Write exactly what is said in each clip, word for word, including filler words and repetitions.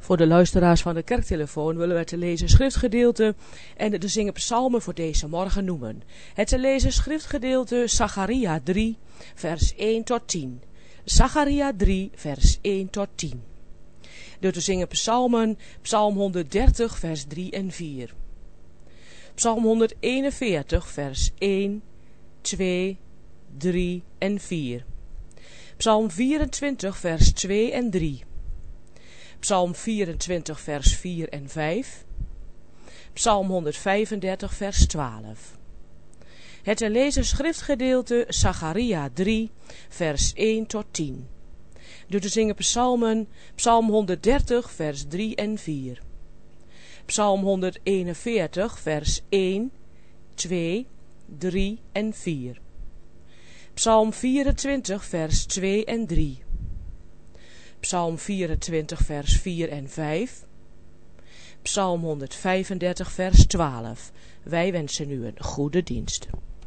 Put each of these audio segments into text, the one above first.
Voor de luisteraars van de kerktelefoon willen we te lezen schriftgedeelte en de te zingen psalmen voor deze morgen noemen. Het te lezen schriftgedeelte Zacharia drie, vers één tot tien. Zacharia drie, vers één tot tien. De te zingen psalmen, psalm honderddertig, vers drie en vier. Psalm honderdeenenveertig, vers één, twee, drie en vier. Psalm vierentwintig, vers twee en drie. Psalm vierentwintig, vers vier en vijf. Psalm honderdvijfendertig, vers twaalf. Het te lezen schriftgedeelte Zacharia drie, vers één tot tien. De te zingen psalmen, psalm honderddertig, vers drie en vier. Psalm honderdeenenveertig, vers één, twee, drie en vier. Psalm vierentwintig, vers twee en drie. Psalm vierentwintig, vers vier en vijf. Psalm honderdvijfendertig, vers twaalf. Wij wensen u een goede dienst.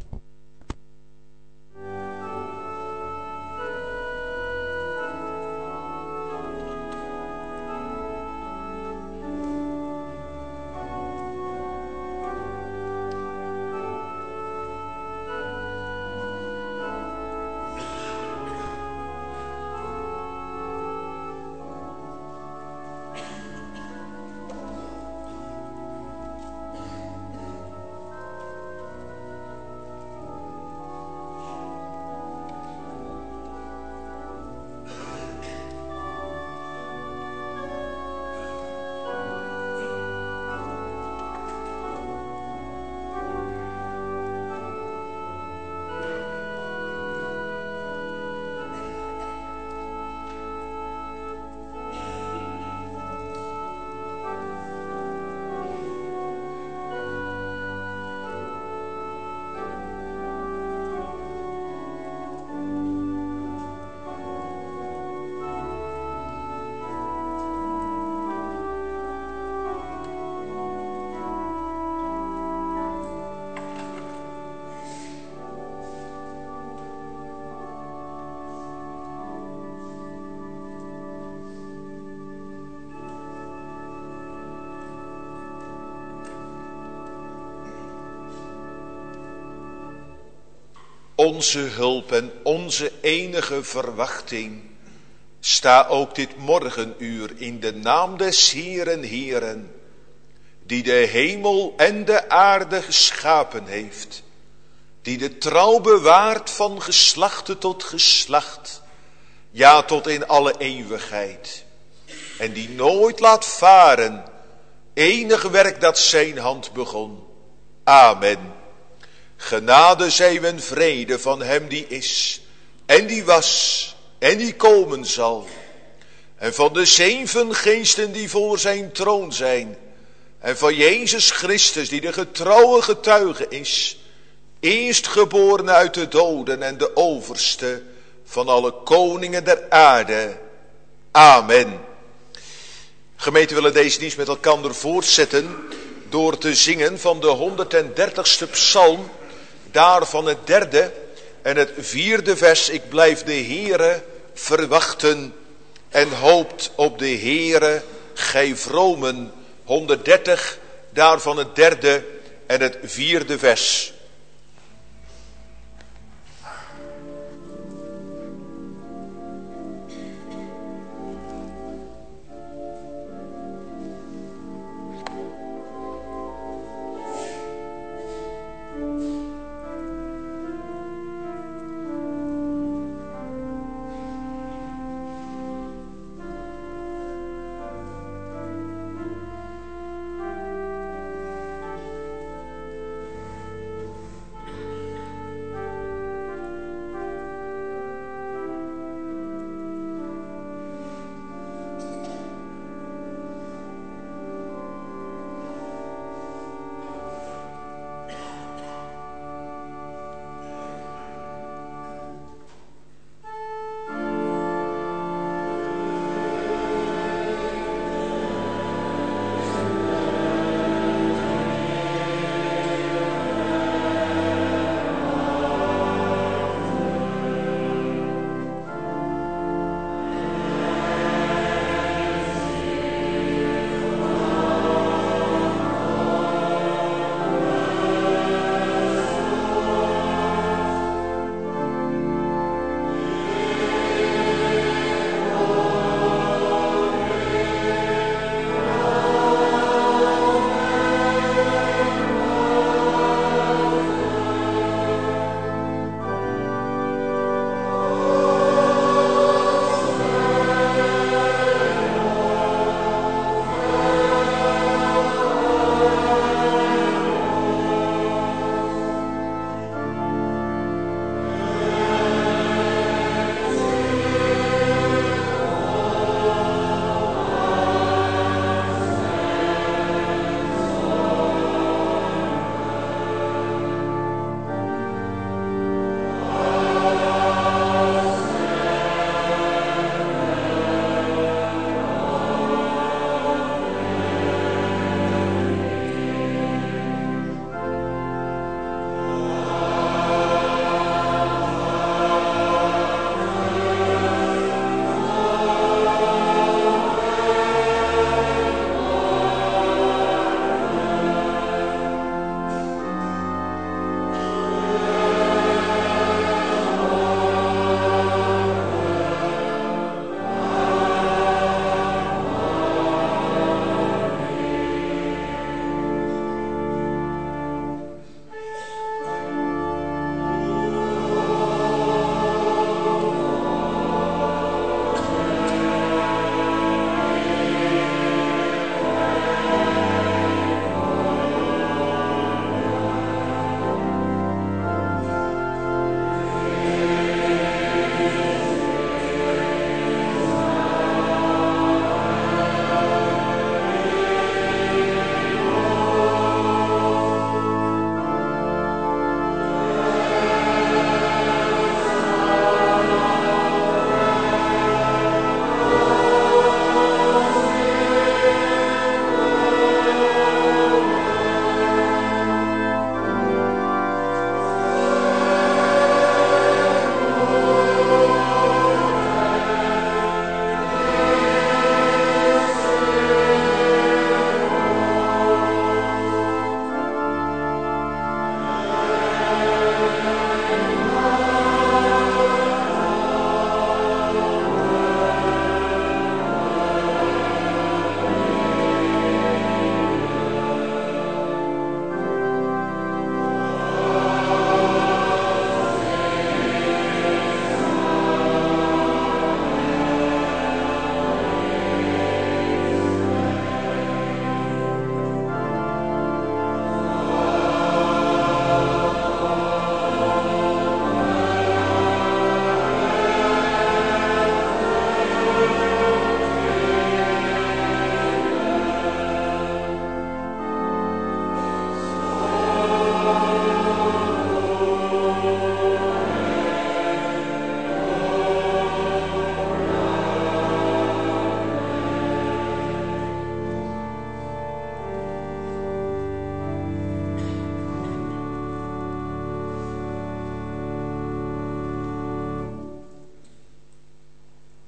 Onze hulp en onze enige verwachting, sta ook dit morgenuur in de naam des Heeren Heeren, die de hemel en de aarde geschapen heeft, die de trouw bewaart van geslachte tot geslacht, ja tot in alle eeuwigheid, en die nooit laat varen enig werk dat zijn hand begon. Amen. Genade zij en vrede van hem die is, en die was, en die komen zal. En van de zeven geesten die voor zijn troon zijn. En van Jezus Christus die de getrouwe getuige is. Eerstgeboren uit de doden en de overste van alle koningen der aarde. Amen. Gemeente, willen deze dienst met elkaar voortzetten door te zingen van de honderddertigste psalm. Daarvan het derde en het vierde vers. Ik blijf de Heere verwachten en hoopt op de Heere, gij vromen. honderddertig, daarvan het derde en het vierde vers.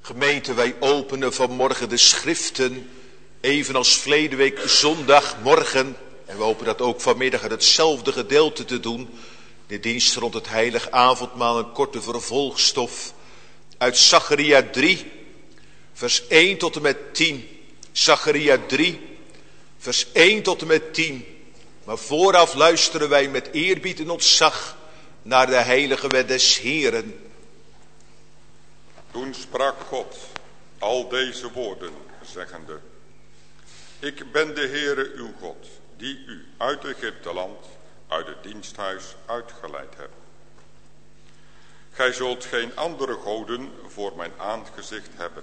Gemeente, wij openen vanmorgen de schriften, evenals verleden week zondagmorgen. En we hopen dat ook vanmiddag uit hetzelfde gedeelte te doen. De dienst rond het heilig avondmaal, een korte vervolgstof uit Zacharia drie, vers één tot en met tien. Zacharia drie, vers één tot en met tien. Maar vooraf luisteren wij met eerbied en ontzag naar de heilige wet des Heeren. Toen sprak God al deze woorden, zeggende: Ik ben de Heere uw God, die u uit Egypteland, uit het diensthuis uitgeleid hebt. Gij zult geen andere goden voor mijn aangezicht hebben.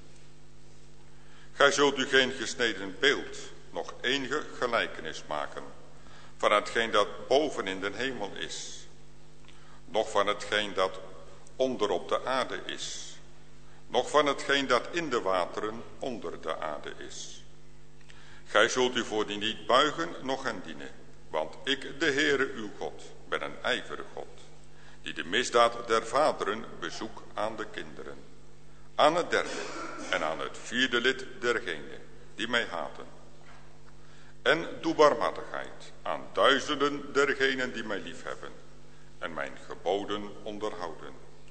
Gij zult u geen gesneden beeld, nog enige gelijkenis maken van hetgeen dat boven in de hemel is, noch van hetgeen dat onder op de aarde is, noch van hetgeen dat in de wateren onder de aarde is. Gij zult u voor die niet buigen, noch hen dienen, want ik, de Heere uw God, ben een ijverige God, die de misdaad der vaderen bezoek aan de kinderen, aan het derde en aan het vierde lid dergenen die mij haten. En doe barmhartigheid aan duizenden dergenen die mij liefhebben en mijn geboden onderhouden.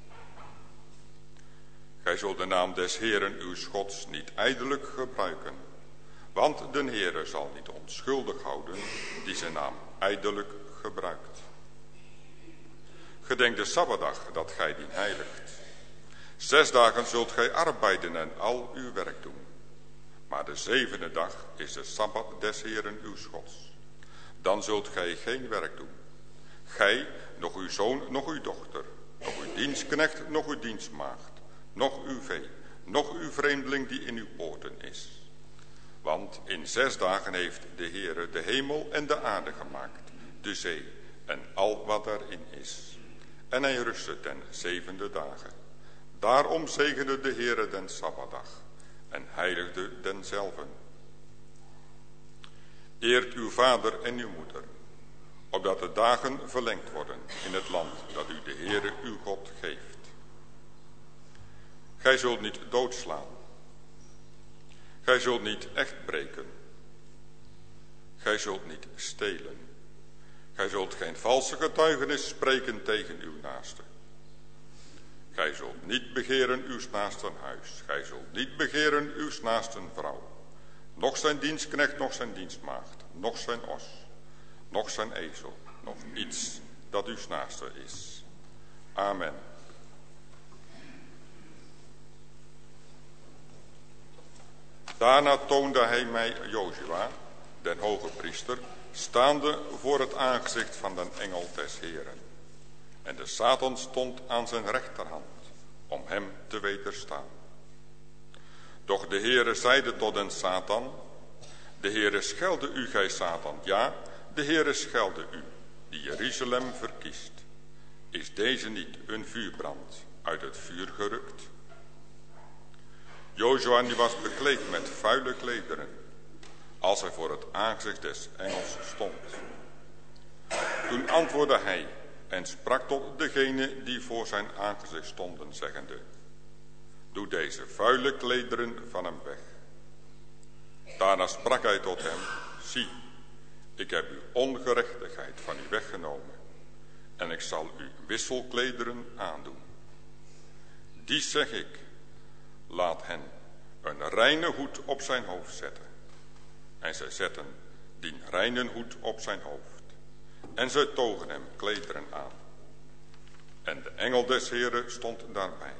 Gij zult de naam des Heeren uw Gods niet ijdelijk gebruiken, want de Heere zal niet onschuldig houden die zijn naam ijdelijk gebruikt. Gedenk de Sabbatdag dat gij dien heiligt. Zes dagen zult gij arbeiden en al uw werk doen. Maar de zevende dag is de Sabbat des Heeren uw Gods. Dan zult gij geen werk doen. Gij, nog uw zoon, nog uw dochter, nog uw dienstknecht, nog uw dienstmaagd, nog uw vee, nog uw vreemdeling die in uw poorten is. Want in zes dagen heeft de Heere de hemel en de aarde gemaakt, de zee en al wat daarin is. En hij rustte ten zevende dagen. Daarom zegende de Heere den Sabbatdag en heiligde denzelven. Eert uw vader en uw moeder, opdat de dagen verlengd worden in het land dat u de Heere uw God geeft. Gij zult niet doodslaan. Gij zult niet echt breken. Gij zult niet stelen. Gij zult geen valse getuigenis spreken tegen uw naaste. Gij zult niet begeren uw naasten huis. Gij zult niet begeren uw naasten vrouw. Nog zijn dienstknecht, nog zijn dienstmaagd, nog zijn os, nog zijn ezel, nog iets dat uw naaste is. Amen. Daarna toonde hij mij Jozua, den hoge priester, staande voor het aangezicht van den engel des Heeren. En de Satan stond aan zijn rechterhand, om hem te wederstaan. Doch de Heere zeide tot den Satan: De Heere schelde u, gij Satan, ja, de Heere schelde u, die Jeruzalem verkiest. Is deze niet een vuurbrand uit het vuur gerukt? Jozua nu was bekleed met vuile klederen, als hij voor het aangezicht des engels stond. Toen antwoordde hij en sprak tot degene die voor zijn aangezicht stonden, zeggende: Doe deze vuile klederen van hem weg. Daarna sprak hij tot hem: Zie, ik heb uw ongerechtigheid van u weggenomen, en ik zal u wisselklederen aandoen. Die zeg ik, laat hen een reine hoed op zijn hoofd zetten. En zij zetten die reine hoed op zijn hoofd. En zij togen hem klederen aan. En de engel des Heeren stond daarbij.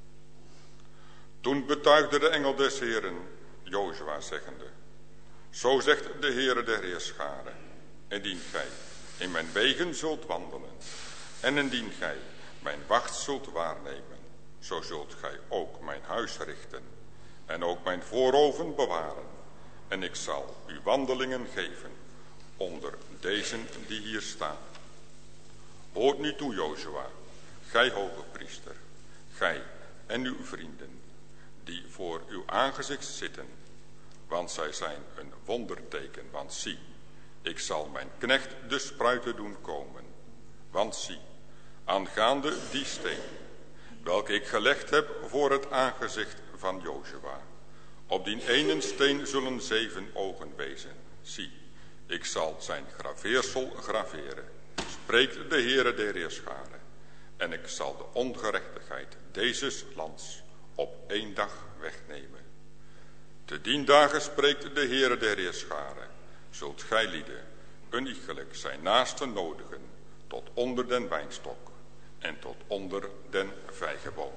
Toen betuigde de engel des Heeren Jozua, zeggende: Zo zegt de Heere der Heerscharen, indien gij in mijn wegen zult wandelen, en indien gij mijn wacht zult waarnemen, zo zult gij ook mijn huis richten, en ook mijn voorhoven bewaren, en ik zal u wandelingen geven onder deze die hier staan. Hoort nu toe, Jozua, gij hoge priester, gij en uw vrienden, die voor uw aangezicht zitten, want zij zijn een wonderteken, want zie, ik zal mijn knecht de spruiten doen komen. Want zie, aangaande die steen, welke ik gelegd heb voor het aangezicht van Jozua. Op die ene steen zullen zeven ogen wezen. Zie, ik zal zijn graveersel graveren, spreekt de Heere der Heerscharen. En ik zal de ongerechtigheid dezes lands op één dag wegnemen. Te dien dagen spreekt de Heere der Heerscharen, zult gij lieden een iegelijk zijn naasten nodigen, tot onder den wijnstok en tot onder den vijgenboom.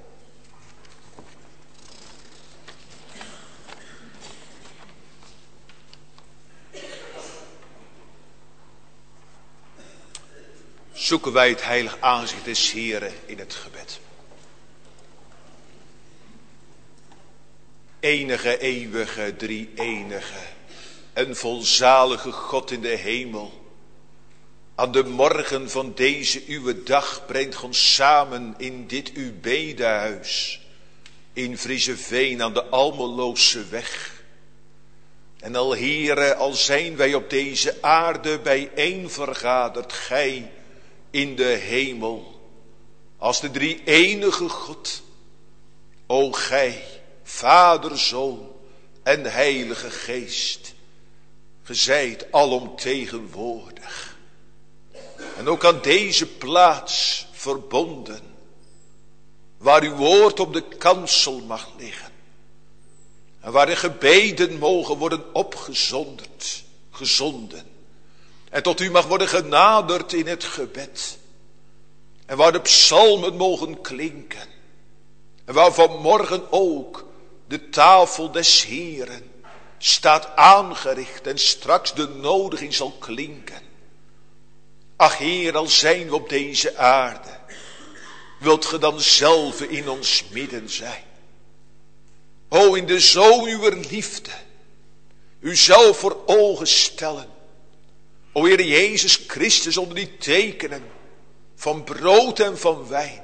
Zoeken wij het heilig aangezicht des Heren in het gebed. Enige, eeuwige, drie-enige en volzalige God in de hemel. Aan de morgen van deze uwe dag brengt ons samen in dit uw bedehuis. In Vriezeveen aan de Almeloze weg. En al Heere, al zijn wij op deze aarde bijeen vergaderd, gij in de hemel, als de drie-enige God. O gij, Vader, Zoon en Heilige Geest, ge zijt alomtegenwoordig. En ook aan deze plaats verbonden, waar uw woord op de kansel mag liggen. En waar de gebeden mogen worden opgezonderd, gezonden. En tot u mag worden genaderd in het gebed. En waar de psalmen mogen klinken. En waar vanmorgen ook de tafel des Heren staat aangericht en straks de nodiging zal klinken. Ach Heer, al zijn we op deze aarde, wilt ge dan zelf in ons midden zijn. O, in de zoon uwer liefde, u zelf voor ogen stellen. O Heer Jezus Christus, onder die tekenen van brood en van wijn.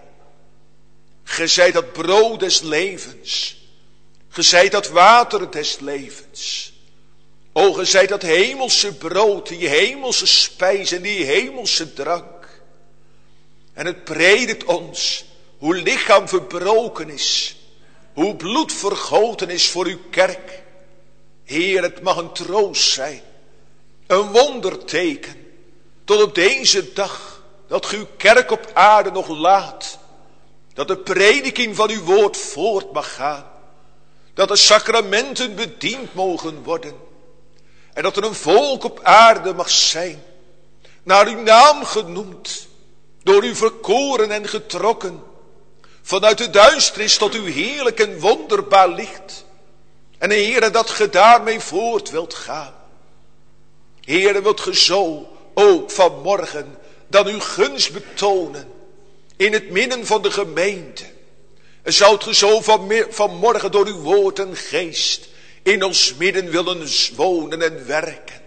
Ge zijt dat brood des levens. Ge zijt dat water des levens. O, ge zijt dat hemelse brood, die hemelse spijs en die hemelse drank. En het predikt ons hoe lichaam verbroken is, hoe bloed vergoten is voor uw kerk. Heer, het mag een troost zijn, een wonderteken, tot op deze dag dat ge uw kerk op aarde nog laat. Dat de prediking van uw woord voort mag gaan. Dat de sacramenten bediend mogen worden. En dat er een volk op aarde mag zijn, naar uw naam genoemd, door u verkoren en getrokken, vanuit de duisternis tot uw heerlijk en wonderbaar licht. En Heere, dat ge daarmee voort wilt gaan. Heere, wilt ge zo ook vanmorgen dan uw gunst betonen in het midden van de gemeente. En zoudt ge zo van vanmorgen door uw woord en geest in ons midden willen wonen en werken.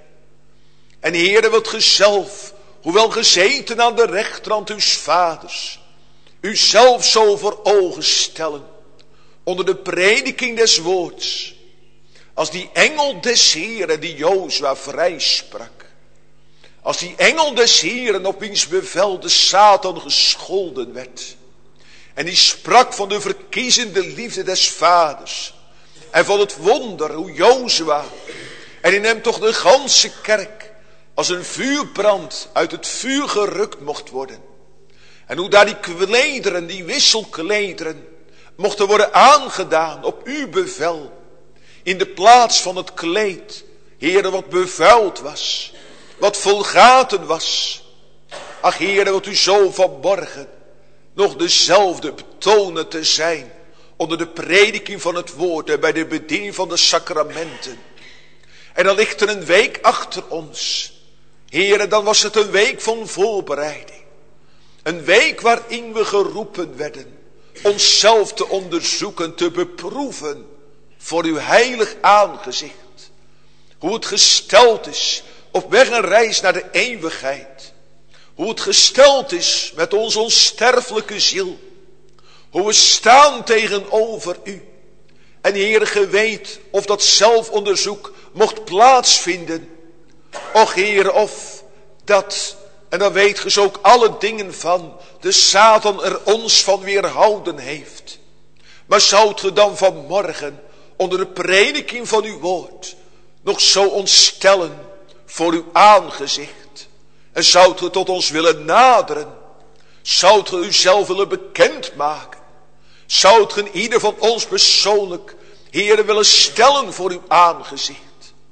En Heere, wilt ge zelf, hoewel gezeten aan de rechterhand uw vaders, u zelf zo voor ogen stellen, onder de prediking des woords, als die engel des Heeren die Jozua vrijsprak. Als die engel des Heeren op wiens bevel de Satan gescholden werd. En die sprak van de verkiezende liefde des vaders. En van het wonder hoe Jozua en in hem toch de ganse kerk als een vuurbrand uit het vuur gerukt mocht worden. En hoe daar die klederen, die wisselklederen, mochten worden aangedaan op uw bevel. In de plaats van het kleed, Heere, wat bevuild was, wat vol gaten was. Ach Heere, wat u zo vanmorgen nog dezelfde betonen te zijn onder de prediking van het woord en bij de bediening van de sacramenten. En dan ligt er een week achter ons. Heere, dan was het een week van voorbereiding. Een week waarin we geroepen werden onszelf te onderzoeken, te beproeven voor uw heilig aangezicht. Hoe het gesteld is op weg en reis naar de eeuwigheid. Hoe het gesteld is met onze onsterfelijke ziel. Hoe we staan tegenover u. En Heere, ge weet of dat zelfonderzoek mocht plaatsvinden. Och Heere, of dat En dan weet ge zo ook alle dingen van de Satan er ons van weerhouden heeft. Maar zoudt ge dan vanmorgen onder de prediking van uw woord nog zo ontstellen voor uw aangezicht? En zoudt ge tot ons willen naderen? Zoudt ge uzelf willen bekendmaken? Zoudt ge ieder van ons persoonlijk, Heere, willen stellen voor uw aangezicht?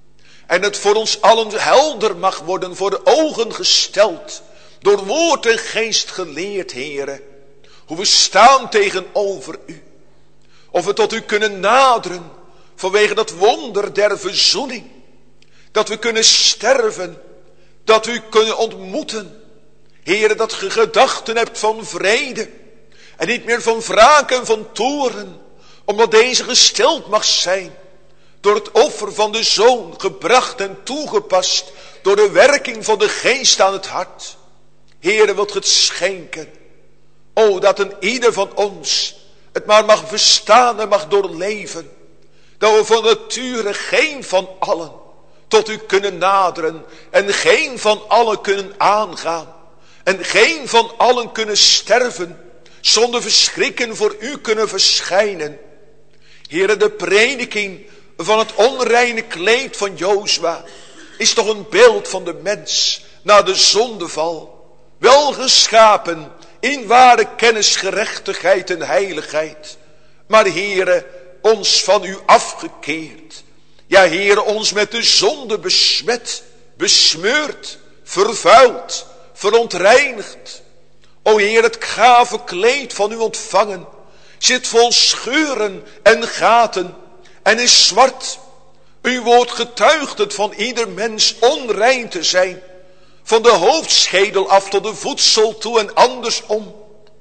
En het voor ons allen helder mag worden, voor de ogen gesteld, door woord en geest geleerd, Heere, hoe we staan tegenover u. Of we tot u kunnen naderen, vanwege dat wonder der verzoening. Dat we kunnen sterven, dat we u kunnen ontmoeten. Heere, dat ge gedachten hebt van vrede, en niet meer van wraak en van toorn, omdat deze gestild mag zijn door het offer van de Zoon, gebracht en toegepast door de werking van de Geest aan het hart. Heere, wilt ge het schenken? O, dat een ieder van ons het maar mag verstaan en mag doorleven. Dat we van nature geen van allen tot u kunnen naderen en geen van allen kunnen aangaan. En geen van allen kunnen sterven zonder verschrikken voor u kunnen verschijnen. Heere, de prediking van het onreine kleed van Jozua is toch een beeld van de mens na de zondeval. Wel geschapen in ware kennis, gerechtigheid en heiligheid. Maar Heere, ons van u afgekeerd. Ja, Heere, ons met de zonde besmet, besmeurd, vervuild, verontreinigd. O Heer, het gave kleed van u ontvangen zit vol scheuren en gaten en is zwart. Uw woord getuigt het van ieder mens onrein te zijn, van de hoofdschedel af tot de voedsel toe en andersom.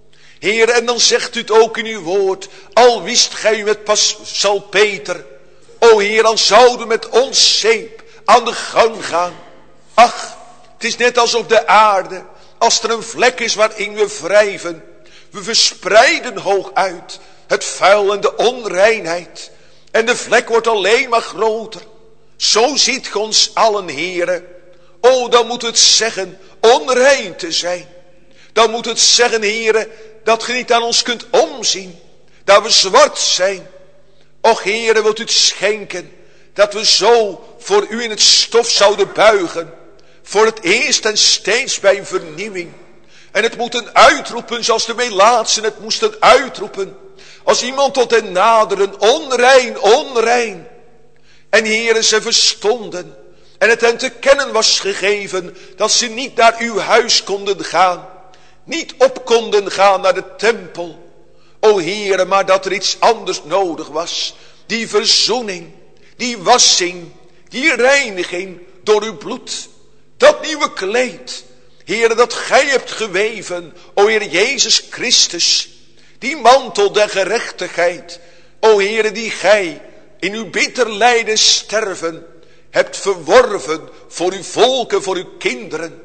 Heer, en dan zegt u het ook in uw woord, al wist gij u met pas salpeter, o Heer, dan zouden we met ons zeep aan de gang gaan. Ach, het is net als op de aarde, als er een vlek is waarin we wrijven. We verspreiden hoog uit het vuil en de onreinheid. En de vlek wordt alleen maar groter. Zo ziet ge ons allen, Heere. O, dan moet het zeggen onrein te zijn. Dan moet het zeggen, Heere, dat ge niet aan ons kunt omzien. Dat we zwart zijn. Och, Heere, wilt u het schenken dat we zo voor u in het stof zouden buigen. Voor het eerst en steeds bij vernieuwing. En het moeten uitroepen zoals de Melaatsen het moesten uitroepen. Als iemand tot hen naderen, onrein, onrein. En Heere, ze verstonden. En het hen te kennen was gegeven dat ze niet naar uw huis konden gaan. Niet op konden gaan naar de tempel. O Heere, maar dat er iets anders nodig was. Die verzoening, die wassing, die reiniging door uw bloed. Dat nieuwe kleed, Heere, dat gij hebt geweven, o Heer Jezus Christus. Die mantel der gerechtigheid, o Heere, die gij in uw bitter lijden sterven hebt verworven voor uw volken, voor uw kinderen.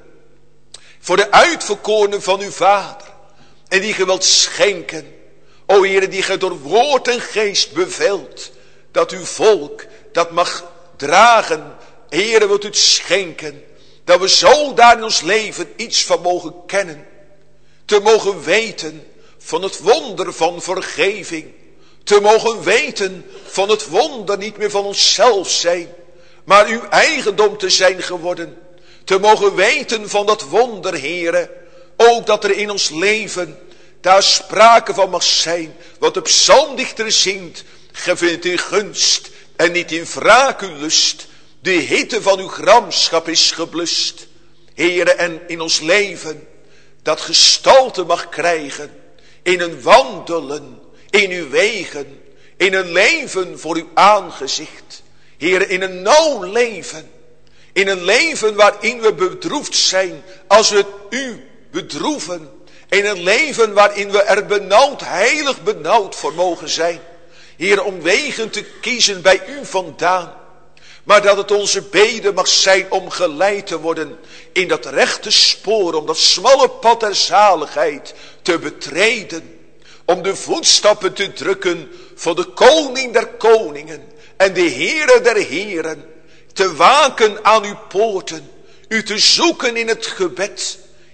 Voor de uitverkorenen van uw Vader. En die ge wilt schenken, o Heere, die ge door woord en geest beveelt. Dat uw volk dat mag dragen. Heere, wilt u het schenken. Dat we zo daar in ons leven iets van mogen kennen. Te mogen weten van het wonder van vergeving. Te mogen weten van het wonder niet meer van onszelf zijn. Maar uw eigendom te zijn geworden. Te mogen weten van dat wonder, Heere. Ook dat er in ons leven daar sprake van mag zijn. Wat de psalmdichter zingt. Ge vindt in gunst en niet in wraak uw lust. De hitte van uw gramschap is geblust. Heere, en in ons leven dat gestalte mag krijgen. In een wandelen, in uw wegen. In een leven voor uw aangezicht. Heere, in een nauw leven. In een leven waarin we bedroefd zijn als we u bedroeven. In een leven waarin we er benauwd, heilig benauwd voor mogen zijn. Heere, om wegen te kiezen bij u vandaan. Maar dat het onze bede mag zijn om geleid te worden in dat rechte spoor, om dat smalle pad der zaligheid te betreden. Om de voetstappen te drukken voor de koning der koningen en de Heere der heren. Te waken aan uw poorten, u te zoeken in het gebed.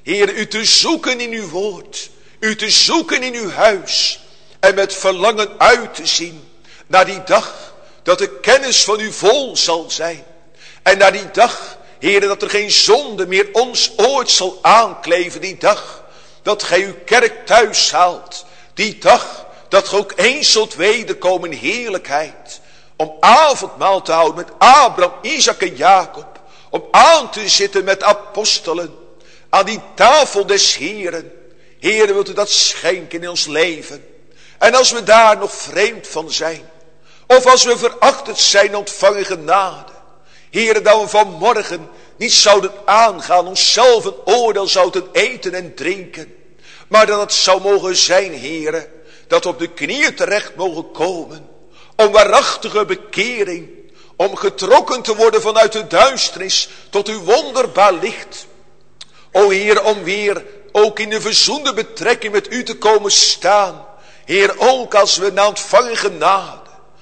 Heer, u te zoeken in uw woord. U te zoeken in uw huis. En met verlangen uit te zien naar die dag dat de kennis van u vol zal zijn. En naar die dag, Heer, dat er geen zonde meer ons ooit zal aankleven. Die dag dat gij uw kerk thuis haalt. Die dag dat gij ook eens zult wederkomen in heerlijkheid. Om avondmaal te houden met Abraham, Isaac en Jacob. Om aan te zitten met apostelen. Aan die tafel des Heeren. Heer, wilt u dat schenken in ons leven. En als we daar nog vreemd van zijn. Of als we verachterd zijn, ontvangen genade. Heer, dat we vanmorgen niet zouden aangaan. Onszelf een oordeel zouden eten en drinken. Maar dat het zou mogen zijn, Heer. Dat we op de knieën terecht mogen komen. Om waarachtige bekering. Om getrokken te worden vanuit de duisternis tot uw wonderbaar licht. O Heer, om weer ook in de verzoende betrekking met u te komen staan. Heer, ook als we na ontvangen genade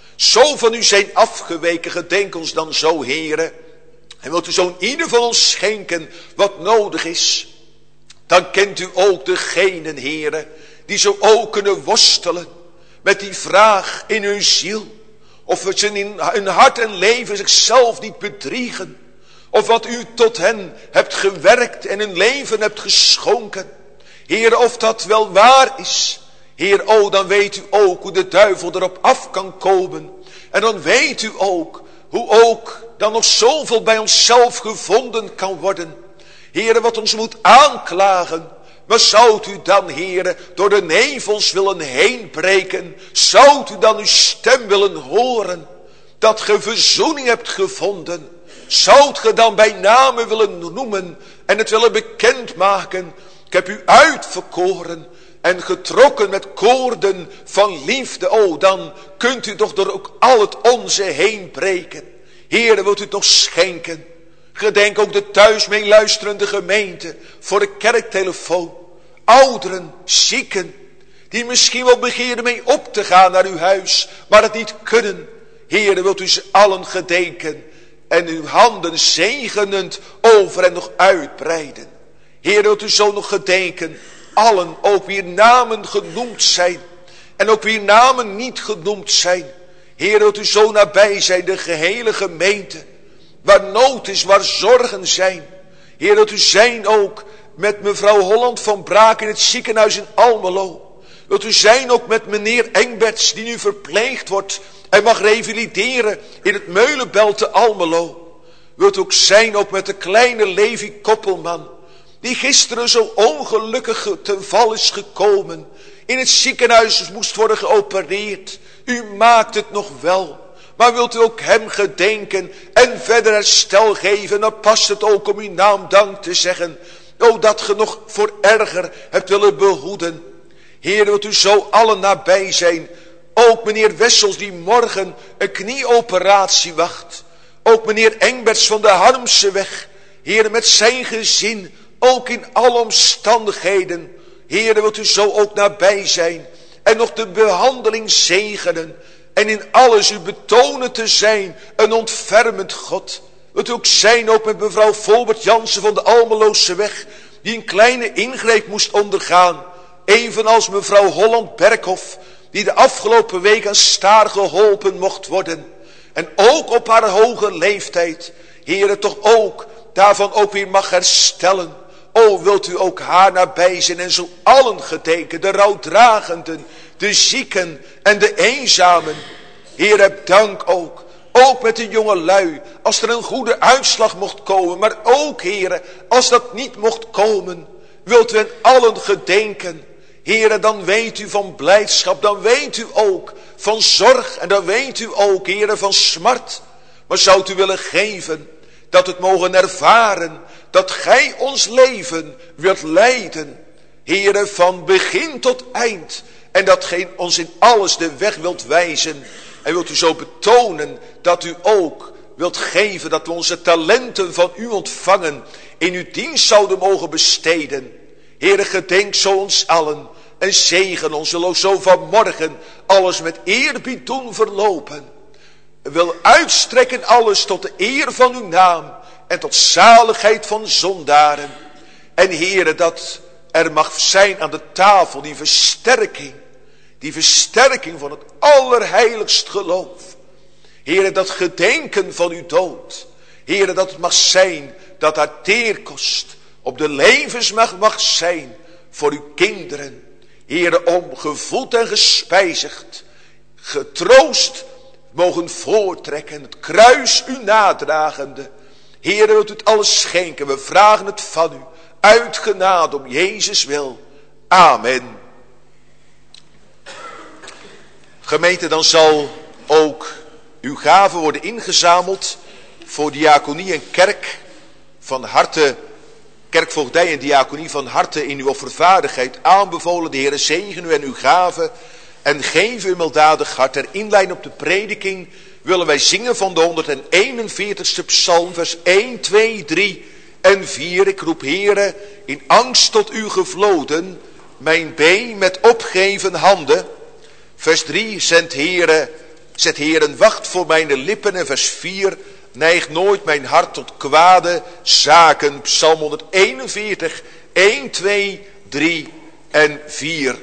zo van u zijn afgeweken, gedenk ons dan zo, Heere. En wilt u zo in ieder van ons schenken wat nodig is. Dan kent u ook degenen, Heere, die zo ook kunnen worstelen met die vraag in hun ziel. Of we ze in hun hart en leven zichzelf niet bedriegen. Of wat u tot hen hebt gewerkt en hun leven hebt geschonken. Heer, of dat wel waar is. Heer, o, dan weet u ook hoe de duivel erop af kan komen. En dan weet u ook hoe ook dan nog zoveel bij onszelf gevonden kan worden. Heer, wat ons moet aanklagen. Maar zoudt u dan, Heer, door de nevels willen heen breken? Zoudt u dan uw stem willen horen? Dat ge verzoening hebt gevonden? Zoudt ge dan bij name willen noemen en het willen bekendmaken? Ik heb u uitverkoren en getrokken met koorden van liefde. O, dan kunt u toch door ook al het onze heen breken. Heere, wilt u het nog schenken? Gedenk ook de thuis meeluisterende gemeente voor de kerktelefoon. Ouderen, zieken, die misschien wel begeren mee op te gaan naar uw huis, maar het niet kunnen. Heere, wilt u ze allen gedenken en uw handen zegenend over en nog uitbreiden. Heere, wilt u zo nog gedenken, allen ook wie namen genoemd zijn en ook wie namen niet genoemd zijn. Heere, wilt u zo nabij zijn, de gehele gemeente, waar nood is, waar zorgen zijn. Heer, wilt u zijn ook met mevrouw Holland van Braak in het ziekenhuis in Almelo. Wilt u zijn ook met meneer Engberts, die nu verpleegd wordt en mag revalideren in het Meulenbelt te Almelo. Wilt u ook zijn ook met de kleine Levi Koppelman, die gisteren zo ongelukkig ten val is gekomen. In het ziekenhuis moest worden geopereerd. U maakt het nog wel. Maar wilt u ook hem gedenken en verder herstel geven. Dan past het ook om uw naam dank te zeggen. O, dat ge nog voor erger hebt willen behoeden. Heer, wilt u zo allen nabij zijn. Ook meneer Wessels die morgen een knieoperatie wacht. Ook meneer Engberts van de Harmseweg. Heer, met zijn gezin. Ook in alle omstandigheden. Heer, wilt u zo ook nabij zijn. En nog de behandeling zegenen. En in alles u betonen te zijn een ontfermend God. Wilt u ook zijn ook met mevrouw Volbert Jansen van de Almeloze weg. Die een kleine ingreep moest ondergaan. Evenals mevrouw Holland Berkhoff. Die de afgelopen week aan staar geholpen mocht worden. En ook op haar hoge leeftijd. Heere, toch ook daarvan ook weer mag herstellen. O, wilt u ook haar nabij zijn en zo allen gedenken. De rouwdragenden, de zieken en de eenzamen. Heer, heb dank ook. Ook met de jonge lui. Als er een goede uitslag mocht komen. Maar ook, Heer, als dat niet mocht komen. Wilt u hen allen gedenken. Heer, dan weet u van blijdschap. Dan weet u ook van zorg. En dan weet u ook, Heer, van smart. Maar zou u willen geven. Dat het mogen ervaren. Dat gij ons leven wilt leiden. Heer, van begin tot eind. En dat gij ons in alles de weg wilt wijzen. En wilt u zo betonen dat u ook wilt geven. Dat we onze talenten van u ontvangen. In uw dienst zouden mogen besteden. Heere, gedenk zo ons allen. En zegen ons. Zullen we zo vanmorgen alles met eerbied doen verlopen. We willen uitstrekken alles tot de eer van uw naam. En tot zaligheid van zondaren. En Heere, dat er mag zijn aan de tafel die versterking. Die versterking van het allerheiligst geloof. Heere, dat gedenken van uw dood. Heere, dat het mag zijn dat daar teerkost op de levensmacht mag zijn voor uw kinderen. Heere, om gevoed en gespijzigd, getroost mogen voortrekken, het kruis u nadragende. Heere, wilt u het alles schenken, we vragen het van u, uit genade om Jezus wil. Amen. Gemeente, dan zal ook uw gave worden ingezameld voor diaconie en kerk. Van harte, kerkvoogdij en diaconie van harte in uw offervaardigheid aanbevolen. De Heere zegen u en uw gave en geef u milddadig hart. Ter inleiding op de prediking willen wij zingen van de honderdeenenveertigste psalm, vers één, twee, drie en vier. Ik roep, Heere, in angst tot u gevloden, mijn been met opgeven handen. Vers drie, zend Heere, zet Heere wacht voor mijn lippen. En vers vier, neig nooit mijn hart tot kwade zaken. Psalm honderdeenenveertig, één, twee, drie en vier.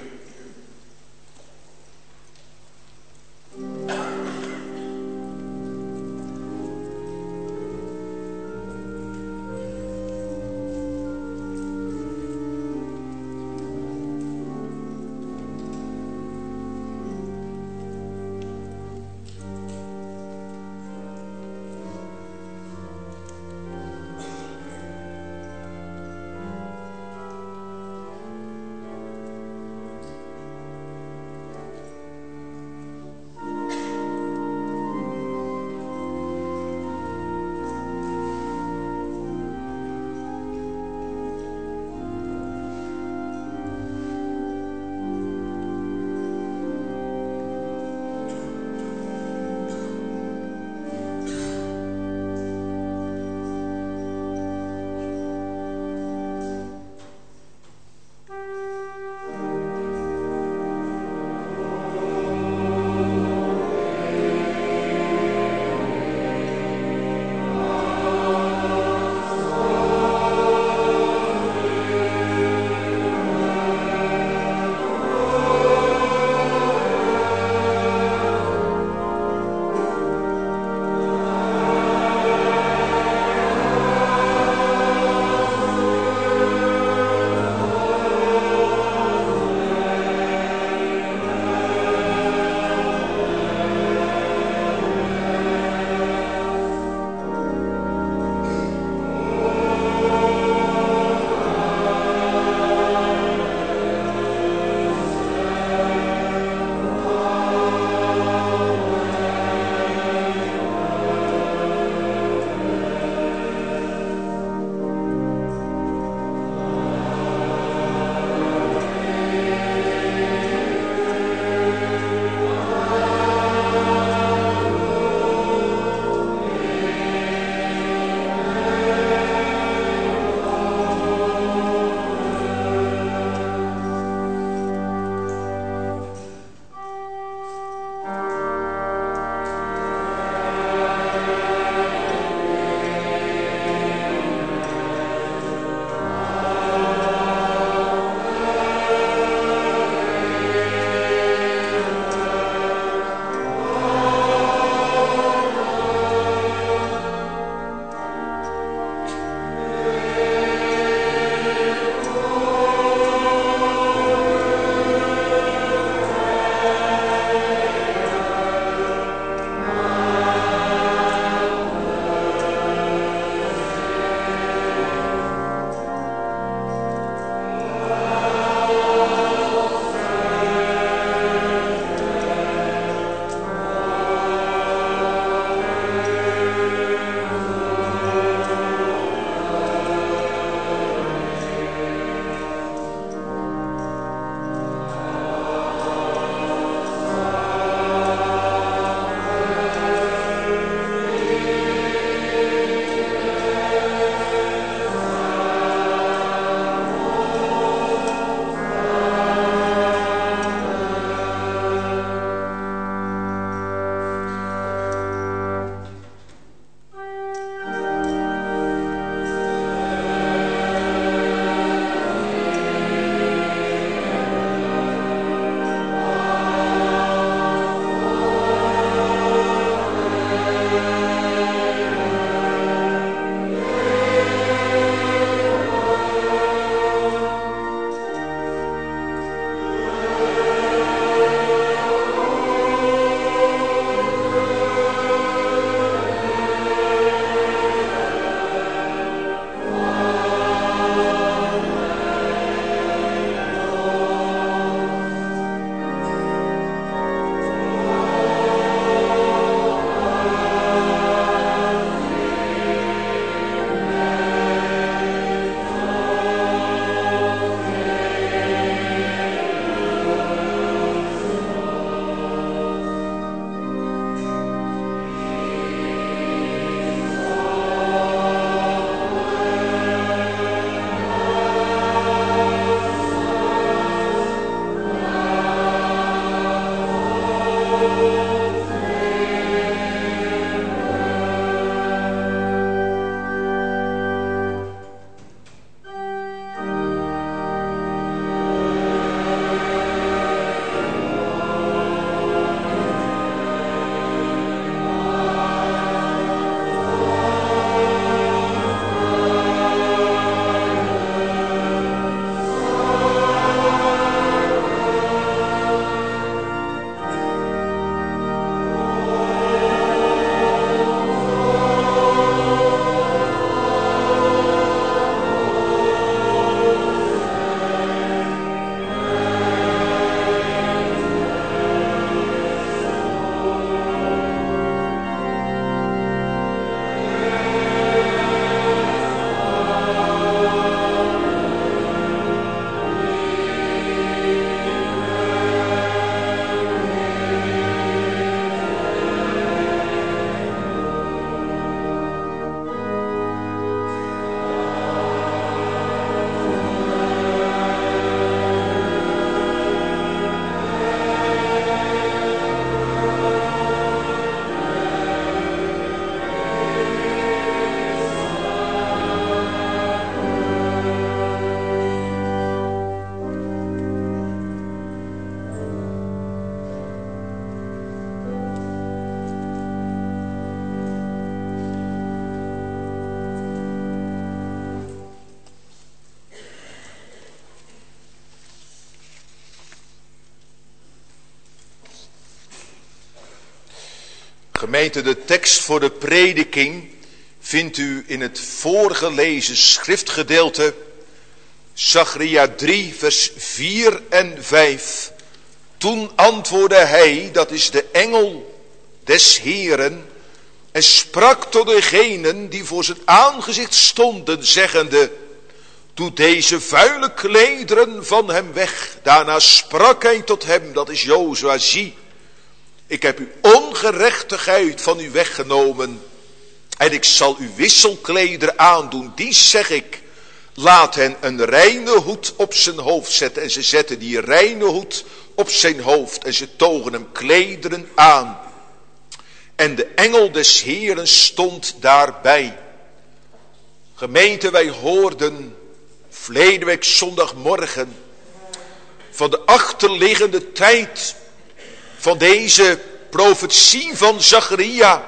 Gemeente, de tekst voor de prediking vindt u in het voorgelezen schriftgedeelte Zacharia drie vers vier en vijf. Toen antwoordde hij, dat is de engel des Heeren, en sprak tot degenen die voor zijn aangezicht stonden, zeggende: doe deze vuile klederen van hem weg. Daarna sprak hij tot hem, dat is Jozua: zie, ik heb uw ongerechtigheid van u weggenomen en ik zal u wisselklederen aandoen. Die zeg ik, laat hen een reine hoed op zijn hoofd zetten. En ze zetten die reine hoed op zijn hoofd en ze togen hem klederen aan. En de engel des Heeren stond daarbij. Gemeente, wij hoorden verleden week zondagmorgen van de achterliggende tijd van deze profetie van Zacharia.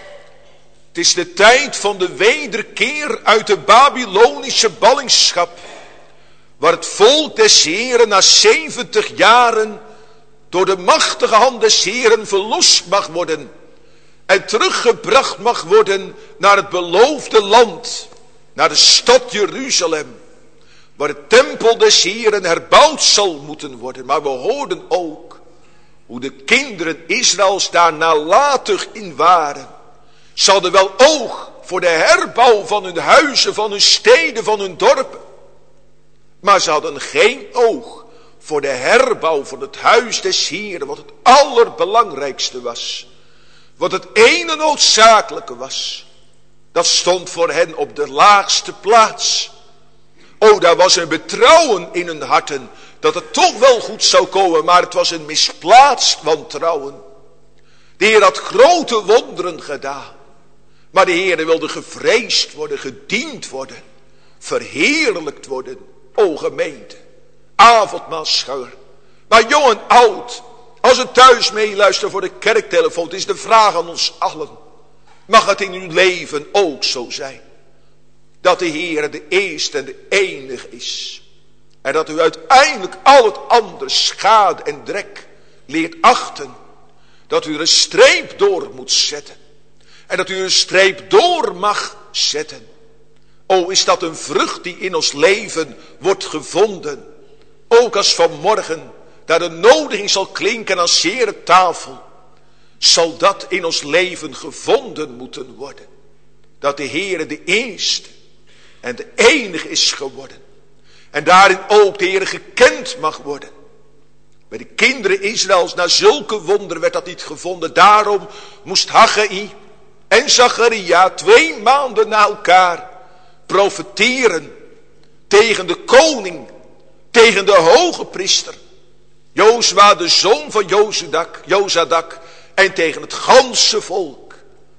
Het is de tijd van de wederkeer uit de Babylonische ballingschap, waar het volk des Heeren na zeventig jaren door de machtige hand des Heeren verlost mag worden en teruggebracht mag worden naar het beloofde land, naar de stad Jeruzalem, waar de tempel des Heeren herbouwd zal moeten worden. Maar we hoorden ook hoe de kinderen Israëls daar nalatig in waren. Ze hadden wel oog voor de herbouw van hun huizen, van hun steden, van hun dorpen. Maar ze hadden geen oog voor de herbouw van het huis des Heeren, wat het allerbelangrijkste was. Wat het ene noodzakelijke was. Dat stond voor hen op de laagste plaats. O, daar was een betrouwen in hun harten dat het toch wel goed zou komen, maar het was een misplaatst wantrouwen. De Heer had grote wonderen gedaan, maar de Heer wilde gevreesd worden, gediend worden, verheerlijkt worden. O gemeente, avondmaalschouwer, maar jong en oud, als u thuis meeluistert voor de kerktelefoon, het is de vraag aan ons allen: mag het in uw leven ook zo zijn dat de Heer de eerste en de enige is, en dat u uiteindelijk al het andere schade en drek leert achten, dat u er een streep door moet zetten en dat u een streep door mag zetten? O, is dat een vrucht die in ons leven wordt gevonden? Ook als vanmorgen daar de nodiging zal klinken aan zere tafel, zal dat in ons leven gevonden moeten worden. Dat de Heere de eerste en de enige is geworden. En daarin ook de Heere gekend mag worden. Bij de kinderen Israëls, na zulke wonderen werd dat niet gevonden. Daarom moest Haggai en Zacharia twee maanden na elkaar profeteren tegen de koning, tegen de hoge priester Jozua, de zoon van Jozadak, Jozadak, en tegen het ganse volk,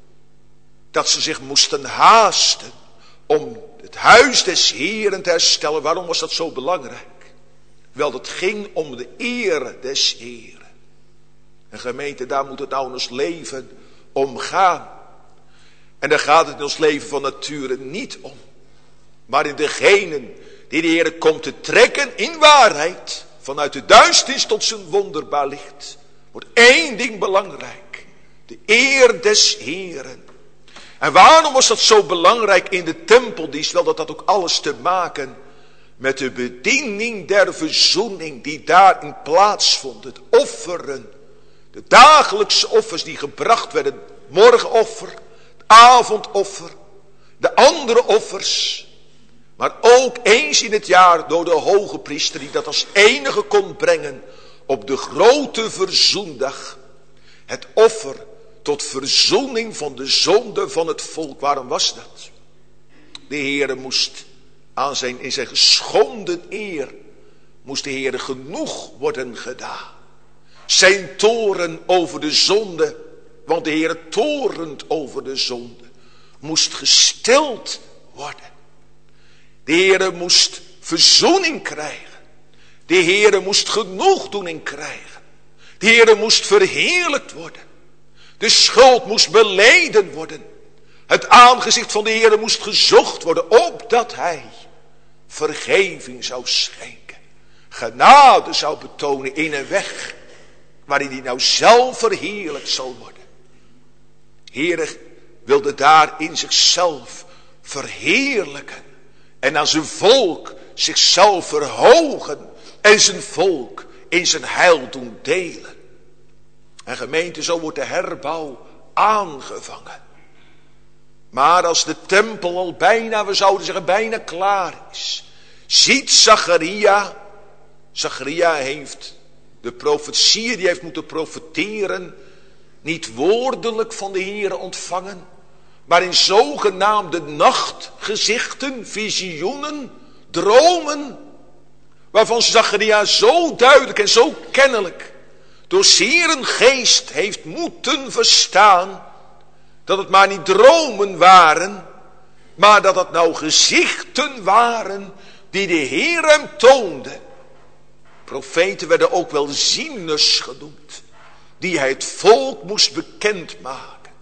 dat ze zich moesten haasten om het huis des Heeren te herstellen. Waarom was dat zo belangrijk? Wel, dat ging om de eer des Heeren. En gemeente, daar moet het nou in ons leven om gaan. En daar gaat het in ons leven van nature niet om. Maar in degenen die de Heer komt te trekken in waarheid, vanuit de duisternis tot zijn wonderbaar licht, wordt één ding belangrijk: de eer des Heeren. En waarom was dat zo belangrijk in de tempeldienst? Wel, dat had ook alles te maken met de bediening der verzoening die daarin plaatsvond. Het offeren, de dagelijkse offers die gebracht werden, het morgenoffer, het avondoffer, de andere offers. Maar ook eens in het jaar door de hoge priester, die dat als enige kon brengen op de grote verzoendag. Het offer tot verzoening van de zonde van het volk. Waarom was dat? De Heere moest aan zijn, in zijn geschonden eer, moest de Heere genoeg worden gedaan. Zijn toren over de zonde, want de Heere torent over de zonde, moest gestild worden. De Heere moest verzoening krijgen. De Heere moest genoegdoening krijgen. De Heere moest verheerlijkt worden. De schuld moest beleden worden. Het aangezicht van de Heere moest gezocht worden, opdat hij vergeving zou schenken. Genade zou betonen in een weg waarin hij nou zelf verheerlijkt zal worden. Heere wilde daar in zichzelf verheerlijken. En aan zijn volk zichzelf verhogen. En zijn volk in zijn heil doen delen. En gemeente, zo wordt de herbouw aangevangen. Maar als de tempel al bijna, we zouden zeggen bijna klaar is, ziet Zacharia, Zacharia heeft de profetie die hij heeft moeten profeteren, niet woordelijk van de Heere ontvangen, maar in zogenaamde nachtgezichten, visioenen, dromen, waarvan Zacharia zo duidelijk en zo kennelijk door Heeren geest heeft moeten verstaan, dat het maar niet dromen waren, maar dat het nou gezichten waren die de Heer hem toonde. Profeten werden ook wel zieners genoemd, die hij het volk moest bekendmaken.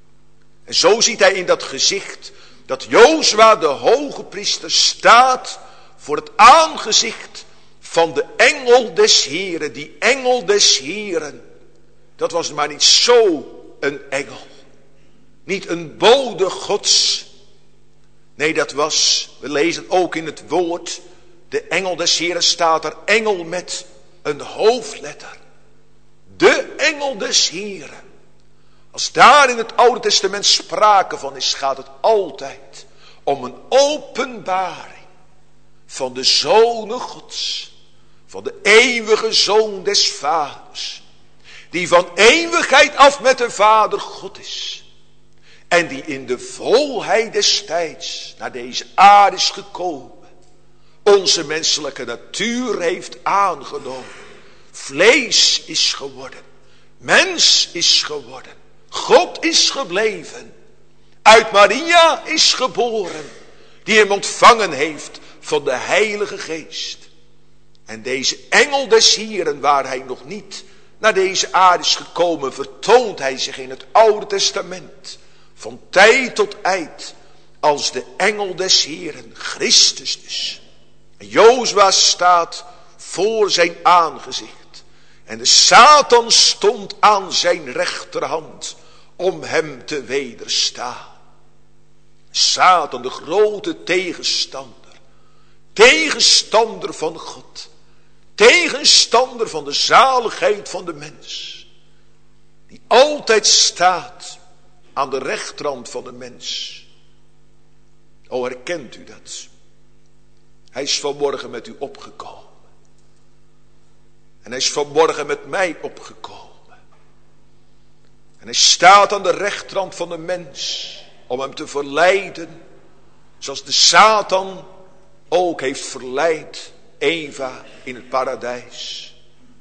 En zo ziet hij in dat gezicht dat Jozua de hoge priester staat voor het aangezicht van de engel des Heeren. Die engel des Heeren, dat was maar niet zo een engel. Niet een bode Gods. Nee, dat was, we lezen ook in het woord, de engel des Heeren staat er, engel met een hoofdletter. De engel des Heeren. Als daar in het Oude Testament sprake van is, gaat het altijd om een openbaring van de Zonen Gods. Van de eeuwige Zoon des Vaders. Die van eeuwigheid af met de Vader God is. En die in de volheid des tijds naar deze aarde is gekomen. Onze menselijke natuur heeft aangenomen. Vlees is geworden. Mens is geworden. God is gebleven. Uit Maria is geboren. Die hem ontvangen heeft van de Heilige Geest. En deze engel des Heeren, waar hij nog niet naar deze aarde is gekomen, vertoont hij zich in het Oude Testament. Van tijd tot tijd als de engel des Heeren, Christus dus. En Jozua staat voor zijn aangezicht. En de Satan stond aan zijn rechterhand om hem te wederstaan. Satan, de grote tegenstander. Tegenstander van God. Tegenstander van de zaligheid van de mens. Die altijd staat aan de rechterhand van de mens. O, herkent u dat? Hij is vanmorgen met u opgekomen. En hij is vanmorgen met mij opgekomen. En hij staat aan de rechterhand van de mens. Om hem te verleiden. Zoals de Satan ook heeft verleid Eva in het paradijs.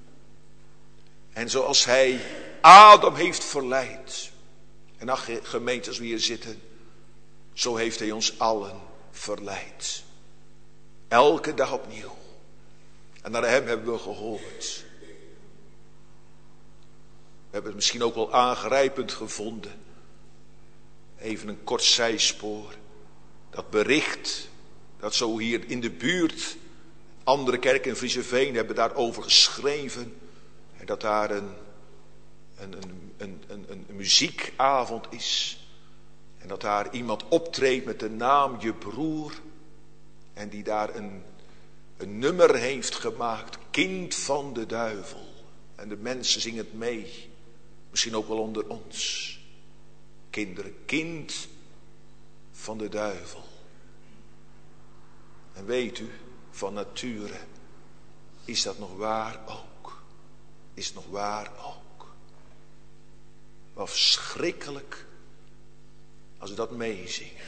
En zoals hij Adam heeft verleid. En ach, gemeente, als we hier zitten, zo heeft hij ons allen verleid. Elke dag opnieuw. En naar hem hebben we gehoord. We hebben het misschien ook wel aangrijpend gevonden. Even een kort zijspoor. Dat bericht, dat zo hier in de buurt, andere kerken in Frieseveen hebben daarover geschreven. En dat daar een, een, een, een, een, een muziekavond is. En dat daar iemand optreedt met de naam Je Broer. En die daar een, een nummer heeft gemaakt. Kind van de duivel. En de mensen zingen het mee. Misschien ook wel onder ons. Kinderen, kind van de duivel. En weet u, van nature is dat nog waar ook. Is het nog waar ook. Wat verschrikkelijk als we dat meezingen.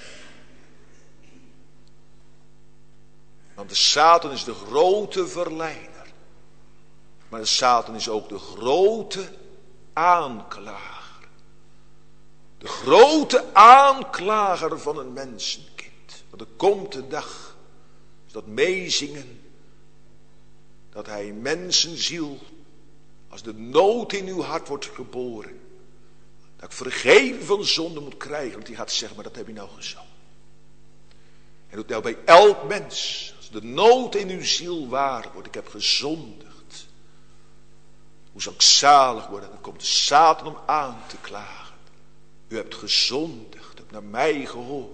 Want de Satan is de grote verleider. Maar de Satan is ook de grote aanklager. De grote aanklager van een mensenkind. Want er komt een dag, dat meezingen, dat hij mensenziel, als de nood in uw hart wordt geboren, dat ik vergeving van zonde moet krijgen. Want die gaat zeggen, maar dat heb je nou gezongen. En doet nou bij elk mens, als de nood in uw ziel waar wordt, ik heb gezondigd. Hoe zal ik zalig worden? Dan komt de Satan om aan te klagen. U hebt gezondigd, hebt naar mij gehoord.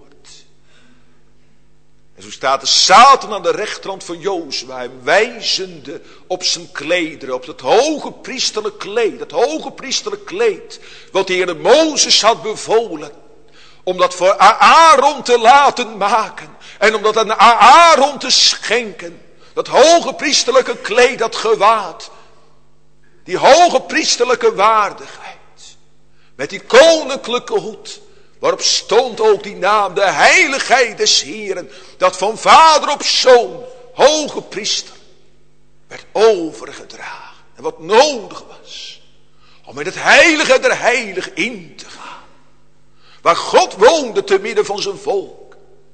En zo staat de Satan aan de rechterhand van Jozua, hem wijzende op zijn klederen, op het hoge priesterlijk kleed, het hoge priesterlijk kleed, wat de Heer Mozes had bevolen, om dat voor Aaron te laten maken, en om dat aan Aaron te schenken, dat hoge priesterlijke kleed, dat gewaad, die hoge priesterlijke waardigheid, met die koninklijke hoed, waarop stond ook die naam, de heiligheid des Heeren, dat van vader op zoon, hoge priester, werd overgedragen. En wat nodig was, om in het heilige der heiligen in te gaan, waar God woonde te midden van zijn volk.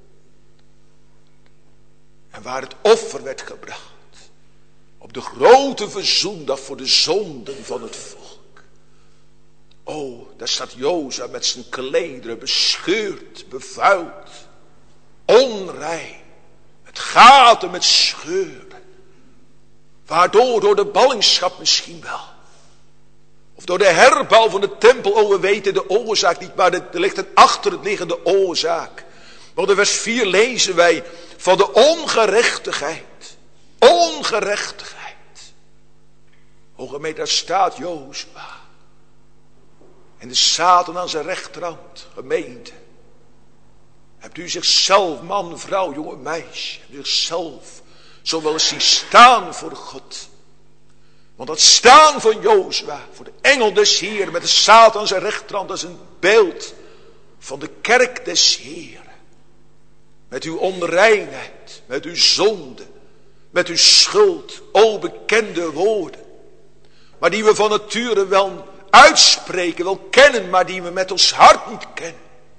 En waar het offer werd gebracht, op de grote verzoendag voor de zonden van het volk. Oh, daar staat Jozua met zijn klederen bescheurd, bevuild, onrein, met gaten, met scheuren. Waardoor, door de ballingschap misschien wel. Of door de herbouw van de tempel, oh we weten de oorzaak niet, maar er ligt een achterliggende oorzaak. Want in vers vier lezen wij van de ongerechtigheid, ongerechtigheid. O gemeente, daar staat Jozua. En de Satan aan zijn rechterhand, gemeente. Hebt u zichzelf, man, vrouw, jonge meisje, hebt u zichzelf zo wel eens zien staan voor God. Want dat staan van Jozua, voor de engel des Heeren, met de Satan aan zijn rechterhand, dat is een beeld van de kerk des Heeren. Met uw onreinheid, met uw zonde, met uw schuld, o bekende woorden. Maar die we van nature wel uitspreken, wel kennen, maar die we met ons hart niet kennen.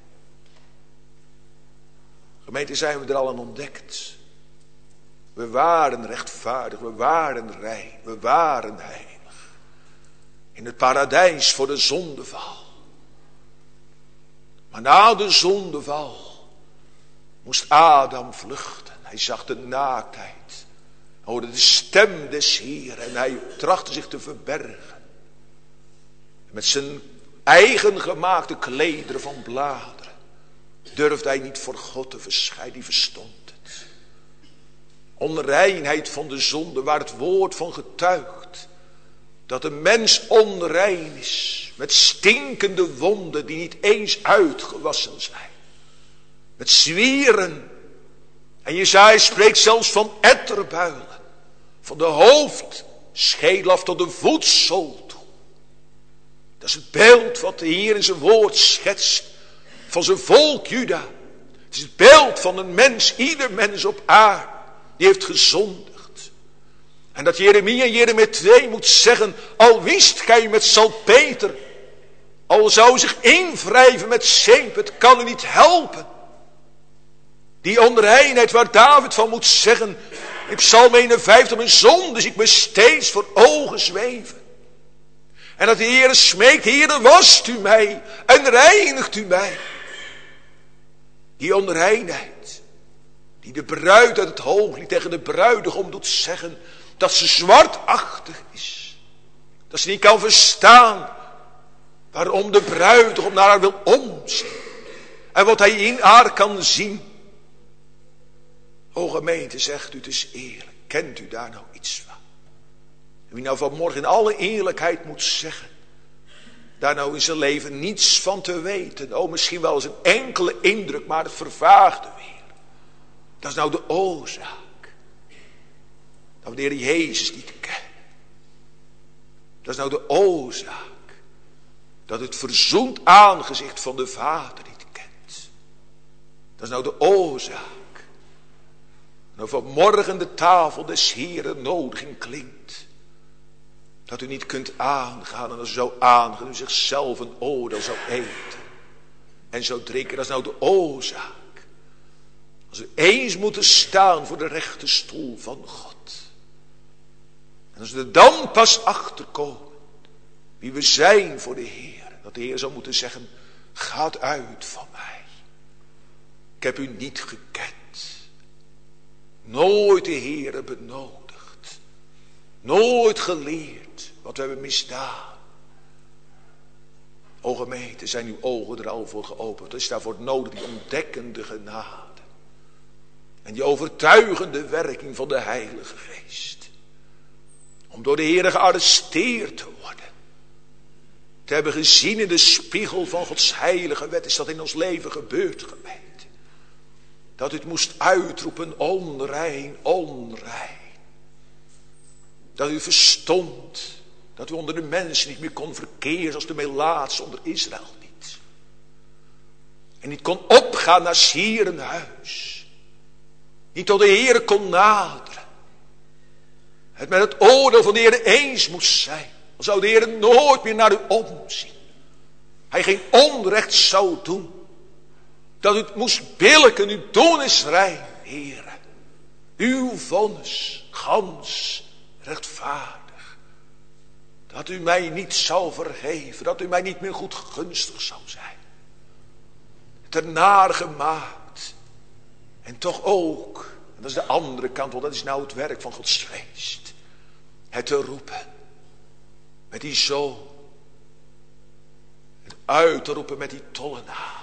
Gemeente, zijn we er al aan ontdekt. We waren rechtvaardig, we waren rein, we waren heilig. In het paradijs voor de zondeval. Maar na de zondeval moest Adam vluchten. Hij zag de naaktheid, hoorde de stem des Heeren en hij trachtte zich te verbergen. Met zijn eigen gemaakte klederen van bladeren durfde hij niet voor God te verschijnen, die verstond het. Onreinheid van de zonde, waar het woord van getuigt, dat een mens onrein is, met stinkende wonden die niet eens uitgewassen zijn. Met zwieren. En Jesaja spreekt zelfs van etterbuilen, van de hoofdschedel af tot de voetzool. Dat is het beeld wat de Heer in zijn woord schetst van zijn volk Juda. Het is het beeld van een mens, ieder mens op aarde, die heeft gezondigd. En dat Jeremia in Jeremia twee moet zeggen, al wist gij met salpeter, al zou zich invrijven met zeep, het kan u niet helpen. Die onreinheid waar David van moet zeggen, in Psalm eenenvijftig, mijn zondes ik me steeds voor ogen zweven. En dat de Heer smeekt, Heer, wast u mij en reinigt u mij. Die onreinheid, die de bruid uit het hooglied tegen de bruidegom doet zeggen, dat ze zwartachtig is. Dat ze niet kan verstaan waarom de bruidegom naar haar wil omzien. En wat hij in haar kan zien. O gemeente, zegt u, het is eerlijk. Kent u daar nou iets van? Wie nou vanmorgen in alle eerlijkheid moet zeggen, daar nou in zijn leven niets van te weten. Oh, misschien wel eens een enkele indruk, maar het vervaagde weer. Dat is nou de oorzaak. Dat we de Heer Jezus niet kennen. Dat is nou de oorzaak. Dat het verzoend aangezicht van de Vader niet kent. Dat is nou de oorzaak. Nou vanmorgen de tafel des Heeren nodiging klinkt. Dat u niet kunt aangaan. En als u zou aangaan, u zichzelf een oordeel zou eten. En zou drinken. Dat is nou de oorzaak. Als we eens moeten staan voor de rechte stoel van God. En als we er dan pas achterkomen. Wie we zijn voor de Heer. Dat de Heer zou moeten zeggen. Gaat uit van mij. Ik heb u niet gekend. Nooit de Heere benodigd. Nooit geleerd wat we hebben misdaan. O O gemeente, zijn uw ogen er al voor geopend? Het is daarvoor nodig, die ontdekkende genade. En die overtuigende werking van de Heilige Geest. Om door de Heere gearresteerd te worden. Te hebben gezien in de spiegel van Gods heilige wet. Is dat in ons leven gebeurd, gemeente? Dat u het moest uitroepen, onrein, onrein. Dat u verstond dat u onder de mensen niet meer kon verkeren zoals de melaats onder Israël niet. En niet kon opgaan naar Sierenhuis. Niet tot de Heere kon naderen. Het met het oordeel van de Heere eens moest zijn. Dan zou de Heere nooit meer naar u omzien. Hij geen onrecht zou doen. Dat u het moest billijken, uw doen is rein, Heere. Uw vonnis, gans rechtvaardig. Dat u mij niet zou vergeven, dat u mij niet meer goed gunstig zou zijn. Het ernaar gemaakt. En toch ook, en dat is de andere kant, want dat is nou het werk van Gods Geest. Het te roepen. Met die zoon. Het uit te roepen met die tollenaar.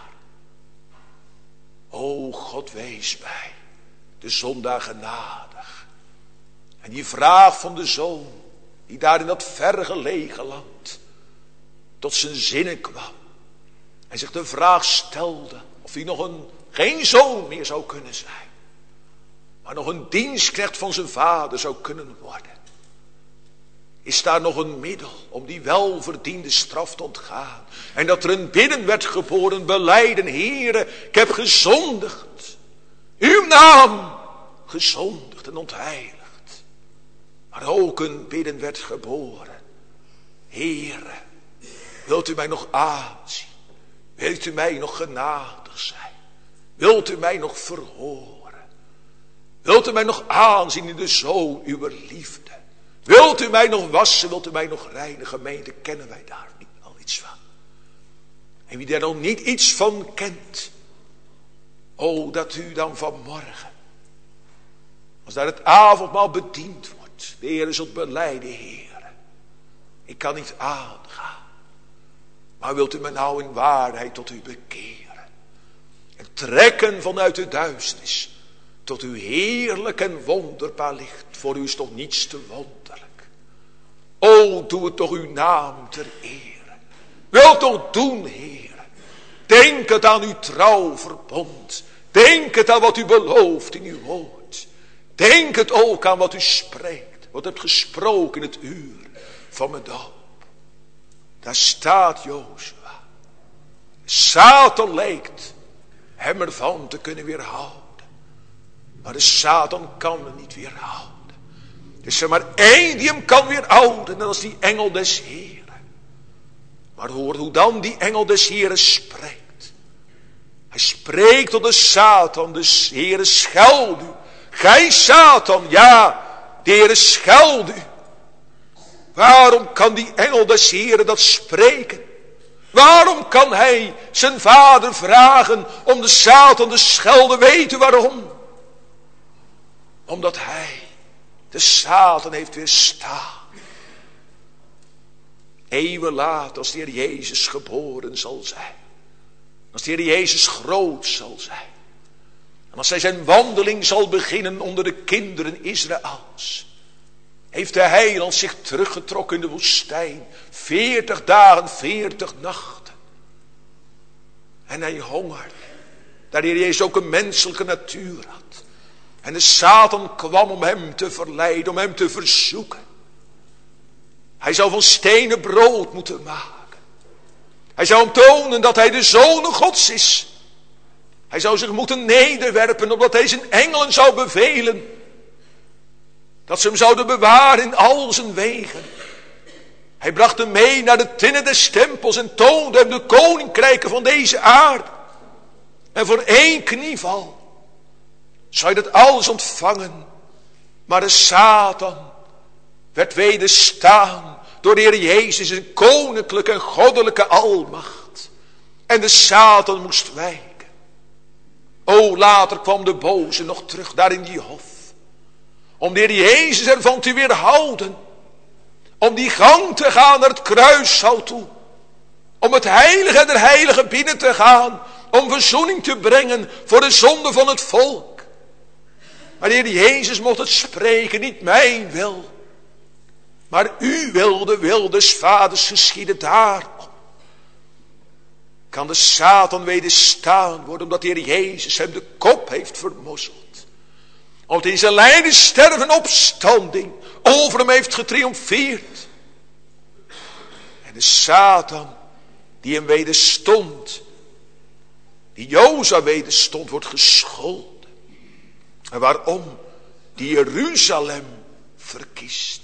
O God, wees mij de zondaar genadig. En die vraag van de zoon, die daar in dat ver gelegen land tot zijn zinnen kwam. En zich de vraag stelde of hij nog een, geen zoon meer zou kunnen zijn. Maar nog een dienstknecht van zijn vader zou kunnen worden. Is daar nog een middel om die welverdiende straf te ontgaan? En dat er een bidden werd geboren, belijden, Heere, ik heb gezondigd. Uw naam gezondigd en ontheiligd. Maar ook een bidden werd geboren. Heere, wilt u mij nog aanzien? Wilt u mij nog genadig zijn? Wilt u mij nog verhoren? Wilt u mij nog aanzien in de zoon uw liefde? Wilt u mij nog wassen? Wilt u mij nog reinigen? Gemeente, kennen wij daar niet al iets van? En wie daar nog niet iets van kent. O, dat u dan vanmorgen, als daar het avondmaal bediend wordt, de Heer zult belijden, Heer. Ik kan niet aangaan. Maar wilt u mij nou in waarheid tot u bekeren? En trekken vanuit de duisternis tot uw heerlijk en wonderbaar licht. Voor u is toch niets te wonderlijk. O, doe het toch uw naam ter ere. Wil toch doen, Heer. Denk het aan uw trouw verbond. Denk het aan wat u belooft in uw woord. Denk het ook aan wat u spreekt. Wat u hebt gesproken in het uur van mijn doop. Daar staat Jozua. Satan lijkt hem ervan te kunnen weerhouden. Maar de Satan kan hem niet weerhouden. Er is er maar één die hem kan weerhouden. En dat is die engel des Heren. Maar hoor hoe dan die engel des Heren spreekt. Hij spreekt tot de Satan. De Heren scheld u. Gij Satan, ja, de Heren scheld u. Waarom kan die engel des Heren dat spreken? Waarom kan hij zijn vader vragen om de Satan te schelden? Weet u waarom? Omdat hij de Satan heeft weerstaan. Eeuwen later, als de Heer Jezus geboren zal zijn. Als de Heer Jezus groot zal zijn. En als hij zijn wandeling zal beginnen onder de kinderen Israëls. Heeft de heiland zich teruggetrokken in de woestijn. Veertig dagen, veertig nachten. En hij hongerde. Daar de Heer Jezus ook een menselijke natuur had. En de Satan kwam om hem te verleiden, om hem te verzoeken. Hij zou van stenen brood moeten maken. Hij zou hem tonen dat hij de Zoon Gods is. Hij zou zich moeten nederwerpen, omdat hij zijn engelen zou bevelen. Dat ze hem zouden bewaren in al zijn wegen. Hij bracht hem mee naar de tinnen des tempels en toonde hem de koninkrijken van deze aarde. En voor één knieval zou je dat alles ontvangen. Maar de Satan werd wederstaan door de Heer Jezus in koninklijke en goddelijke almacht. En de Satan moest wijken. O, later kwam de boze nog terug daar in die hof. Om de Heer Jezus ervan te weerhouden. Om die gang te gaan naar het kruishout toe. Om het heilige der heiligen binnen te gaan. Om verzoening te brengen voor de zonde van het volk. Maar de Heer Jezus mocht het spreken, niet mijn wil. Maar uw wil, de wil des vaders geschieden. Daarom kan de Satan wederstaan worden, omdat de Heer Jezus hem de kop heeft vermozzeld. Omdat hij in zijn lijden, sterven en opstanding over hem heeft getriomfeerd. En de Satan die hem wederstond, die Jozua wederstond, wordt gescholden. En waarom? Die Jeruzalem verkiest.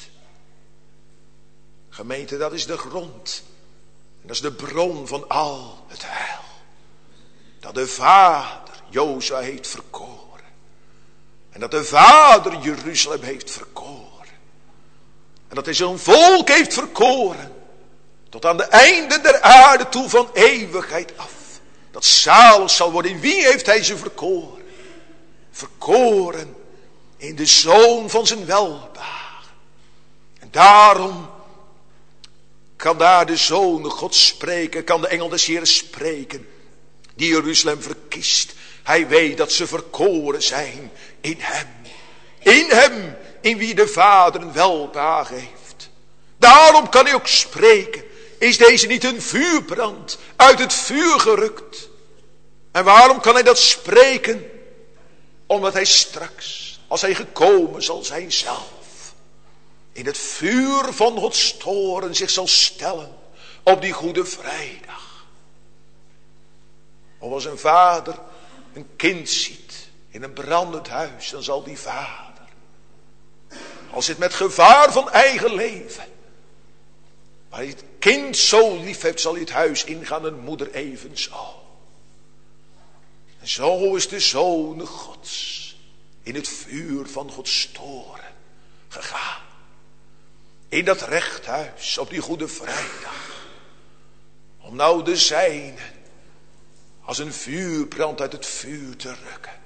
Gemeente, dat is de grond. En dat is de bron van al het heil. Dat de Vader Jozua heeft verkoren. En dat de Vader Jeruzalem heeft verkoren. En dat hij zijn volk heeft verkoren. Tot aan de einde der aarde toe, van eeuwigheid af. Dat zalig zal worden. In wie heeft hij ze verkoren? Verkoren in de Zoon van zijn welbehagen. En daarom kan daar de Zoon God spreken. Kan de engel des Heeren spreken. Die Jeruzalem verkiest. Hij weet dat ze verkoren zijn in hem. In hem, in wie de Vader een welbehagen heeft. Daarom kan hij ook spreken. Is deze niet een vuurbrand uit het vuur gerukt? En waarom kan hij dat spreken? Omdat hij straks, als hij gekomen zal zijn zelf, in het vuur van Gods toren zich zal stellen op die Goede Vrijdag. Of als een vader een kind ziet in een brandend huis, dan zal die vader, als het met gevaar van eigen leven, maar hij het kind zo lief heeft, zal hij het huis ingaan en moeder evenzo. En zo is de Zoon Gods in het vuur van Gods toren gegaan. In dat rechthuis op die Goede Vrijdag. Om nou de zijnen als een vuurbrand uit het vuur te rukken.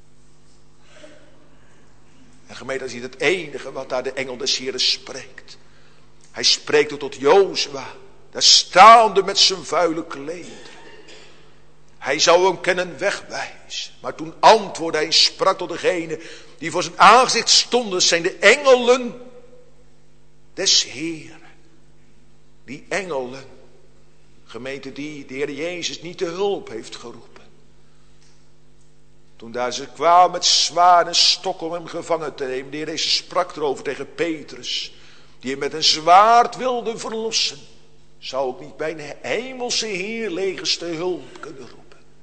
En gemeente, dat is niet het enige wat daar de engel des Heeren spreekt. Hij spreekt ook tot Jozua, daar staande met zijn vuile klederen. Hij zou hem kennen wegwijzen. Maar toen antwoordde hij en sprak tot degene die voor zijn aangezicht stonden. Zijn de engelen des Heeren. Die engelen, gemeente, die de Heer Jezus niet te hulp heeft geroepen. Toen daar ze kwamen met zwaard en stok om hem gevangen te nemen. De Heer Jezus sprak erover tegen Petrus, die hem met een zwaard wilde verlossen. Zou ik niet bij een hemelse Heerlegers te hulp kunnen roepen.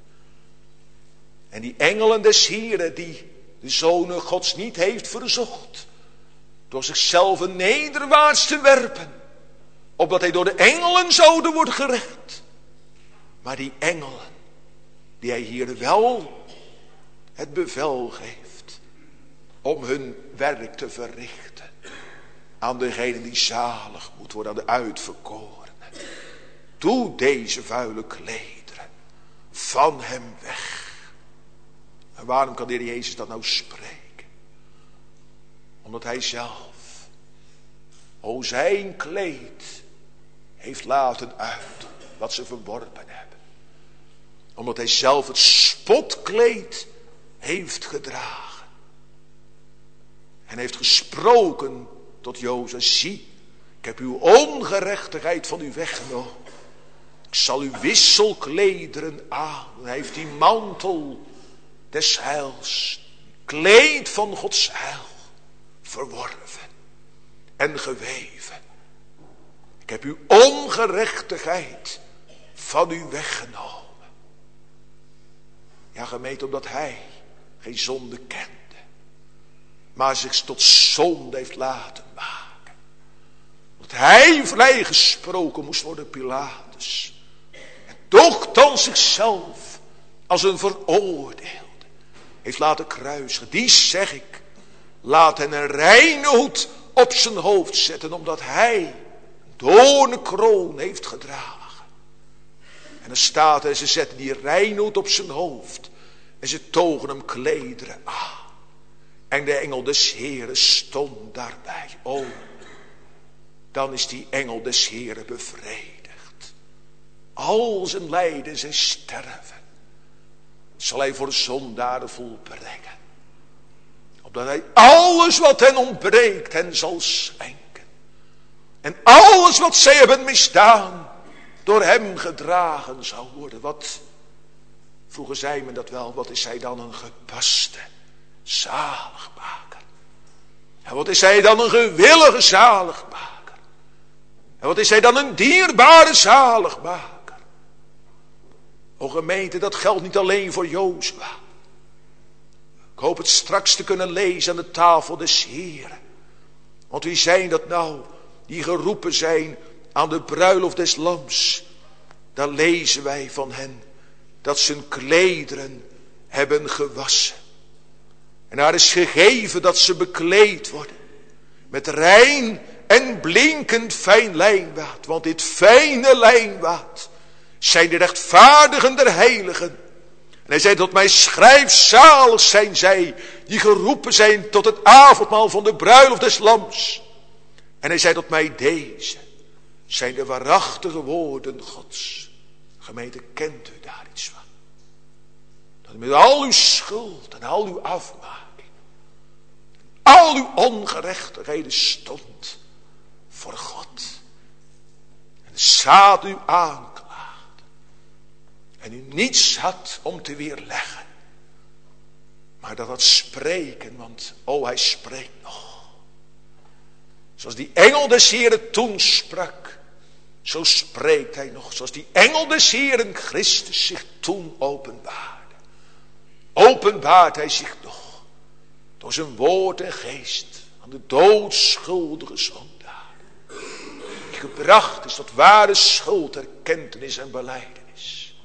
En die engelen des Heeren, die de Zoon Gods niet heeft verzocht, door zichzelf nederwaarts te werpen, opdat hij door de engelen zouden worden gered. Maar die engelen, die hij hier wel het bevel geeft om hun werk te verrichten aan degene die zalig moet worden, aan de uitverkorenen. Doe deze vuile klederen van hem weg. En waarom kan de Heer Jezus dat nou spreken? Omdat hij zelf, o zijn kleed, heeft laten uit wat ze verworpen hebben. Omdat hij zelf het spotkleed heeft gedragen. En heeft gesproken tot Jozua: zie, ik heb uw ongerechtigheid van u weggenomen. Ik zal u wisselklederen aan. Hij heeft die mantel des heils, kleed van Gods heil, verworven en geweven. Ik heb uw ongerechtigheid van u weggenomen. Ja, gemeente, omdat hij geen zonde kende, maar zich tot zonde heeft laten maken. Omdat hij vrijgesproken moest worden, Pilatus. En toch dan zichzelf als een veroordeelde heeft laten kruisen. Die zeg ik, laat hen een reine hoed op zijn hoofd zetten, omdat hij een doornenkroon heeft gedragen. En dan staat er, ze zetten die reine hoed op zijn hoofd en ze togen hem klederen aan. En de engel des Heeren stond daarbij. Oh, dan is die engel des Heeren bevredigd. al zijn lijden, zijn sterven, zal hij voor zondaren volbrengen. Opdat hij alles wat hen ontbreekt hen zal schenken. En alles wat zij hebben misdaan, door hem gedragen zou worden. Wat, vroeger zei men dat wel, wat is hij dan een gepaste zaligmaker. En wat is hij dan een gewillige zaligmaker. En wat is hij dan een dierbare zaligmaker. O gemeente, dat geldt niet alleen voor Jozua. Ik hoop het straks te kunnen lezen aan de tafel des Heren. Want wie zijn dat nou, die geroepen zijn aan de bruiloft des Lams? Dan lezen wij van hen dat ze hun klederen hebben gewassen. En daar is gegeven dat ze bekleed worden met rein en blinkend fijn lijnwaad. Want dit fijne lijnwaad zijn de rechtvaardigen der heiligen. En hij zei tot mij, schrijf, zalig zijn zij die geroepen zijn tot het avondmaal van de bruiloft des Lams. En hij zei tot mij, deze zijn de waarachtige woorden Gods. Gemeente, kent u daar iets van? Dat u met al uw schuld en al uw afmaking, al uw ongerechtigheden stond voor God. En de Satan u aanklaagde. En u niets had om te weerleggen. Maar dat had spreken, want oh, hij spreekt nog. Zoals die engel des Heren toen sprak, zo spreekt hij nog. Zoals die engel des Heren Christus zich toen openbaarde, openbaart hij zich nog door zijn woord en geest aan de doodschuldige zondaar, die gebracht is tot ware schuldherkentenis en belijdenis.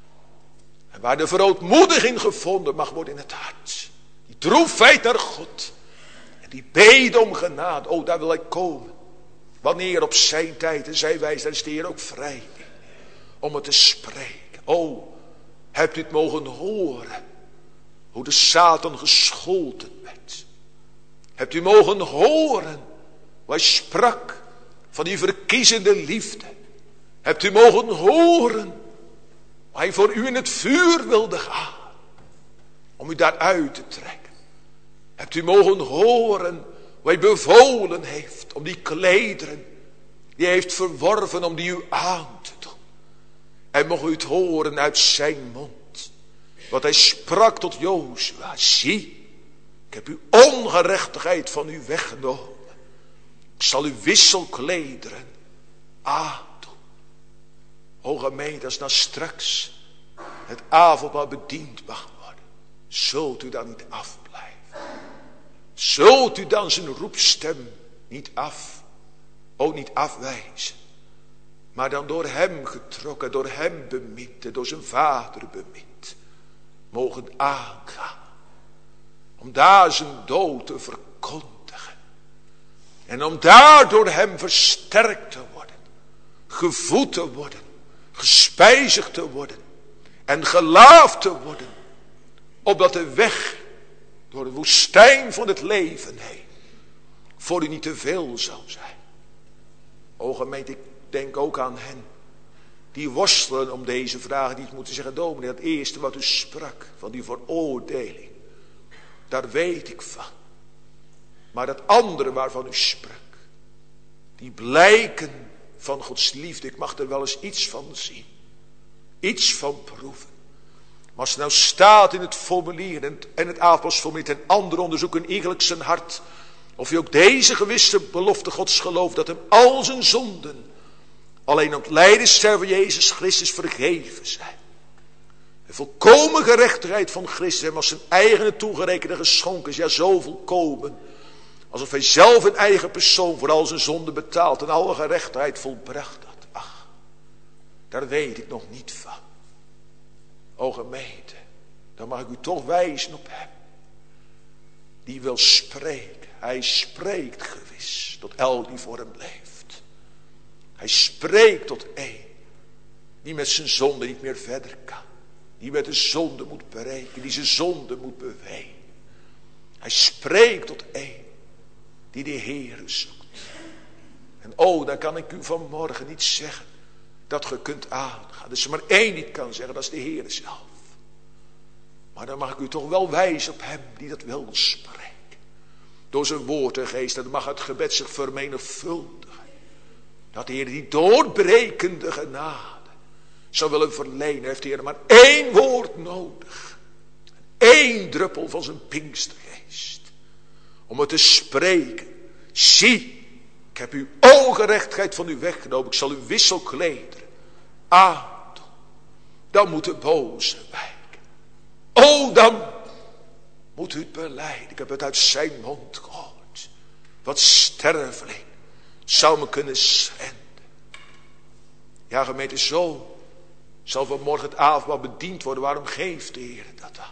En waar de verootmoediging gevonden mag worden in het hart, die droefheid naar God, die beden om genade, oh daar wil hij komen. Wanneer op zijn tijd, en zij wijs, daar is de Heer ook vrij om het te spreken. Oh, hebt u het mogen horen, hoe de Satan gescholden werd. Hebt u mogen horen, hoe hij sprak van die verkiezende liefde. Hebt u mogen horen, hoe hij voor u in het vuur wilde gaan, om u daaruit te trekken. Hebt u mogen horen hoe hij bevolen heeft om die klederen, die hij heeft verworven om die u aan te doen. En mocht u het horen uit zijn mond, wat hij sprak tot Jozua. Zie, ik heb uw ongerechtigheid van u weggenomen. Ik zal uw wisselklederen aandoen. O gemeente, als nou straks het avondmaal bediend mag worden, zult u dan niet afblijven. Zult u dan zijn roepstem niet af, ook niet afwijzen, maar dan door hem getrokken, door hem bemind, door zijn vader bemind, mogen aangaan, om daar zijn dood te verkondigen, en om daar door hem versterkt te worden, gevoed te worden, gespijzigd te worden, en gelaafd te worden, opdat de weg door de woestijn van het leven heen voor u niet te veel zal zijn. O gemeente, ik denk ook aan hen die worstelen om deze vragen, die het moeten zeggen, dominee, dat eerste wat u sprak van die veroordeling, daar weet ik van. Maar dat andere waarvan u sprak, die blijken van Gods liefde, ik mag er wel eens iets van zien, iets van proeven. Maar als het nou staat in het formulier en het, het avondmaalsformulier ten andere onderzoeken eigenlijk zijn hart, of je ook deze gewisse belofte Gods gelooft, dat hem al zijn zonden alleen om het lijden sterven Jezus Christus vergeven zijn. De volkomen gerechtigheid van Christus hem als zijn eigen toegerekende geschonken is, ja zo volkomen, alsof hij zelf in eigen persoon voor al zijn zonden betaald en alle gerechtigheid volbracht had. Ach, daar weet ik nog niet van. O gemeente, dan mag ik u toch wijzen op hem. Die wil spreken. Hij spreekt gewis tot elk die voor hem leeft. Hij spreekt tot één die met zijn zonde niet meer verder kan. Die met de zonde moet breken, die zijn zonde moet bewegen. Hij spreekt tot één die de Heere zoekt. En oh, dan kan ik u vanmorgen niet zeggen dat ge kunt aangaan. Dat is er maar één die het kan zeggen, dat is de Heer zelf. Maar dan mag ik u toch wel wijzen op hem die dat wil spreken. Door zijn woord en geest, dat mag het gebed zich vermenigvuldigen. Dat de Heer die doorbrekende genade zou willen verlenen, heeft de Heer maar één woord nodig. Eén druppel van zijn Pinkstergeest. Om het te spreken. Zie, ik heb uw ongerechtigheid van u weggenomen. Ik zal uw wisselklederen aandoen. Dan moet de boze wijken. O, dan moet u het belijden. Ik heb het uit zijn mond gehoord. Wat sterveling zou me kunnen schenden. Ja, gemeente, zo zal vanmorgen het avondmaal bediend worden. Waarom geeft de Heer dat dan?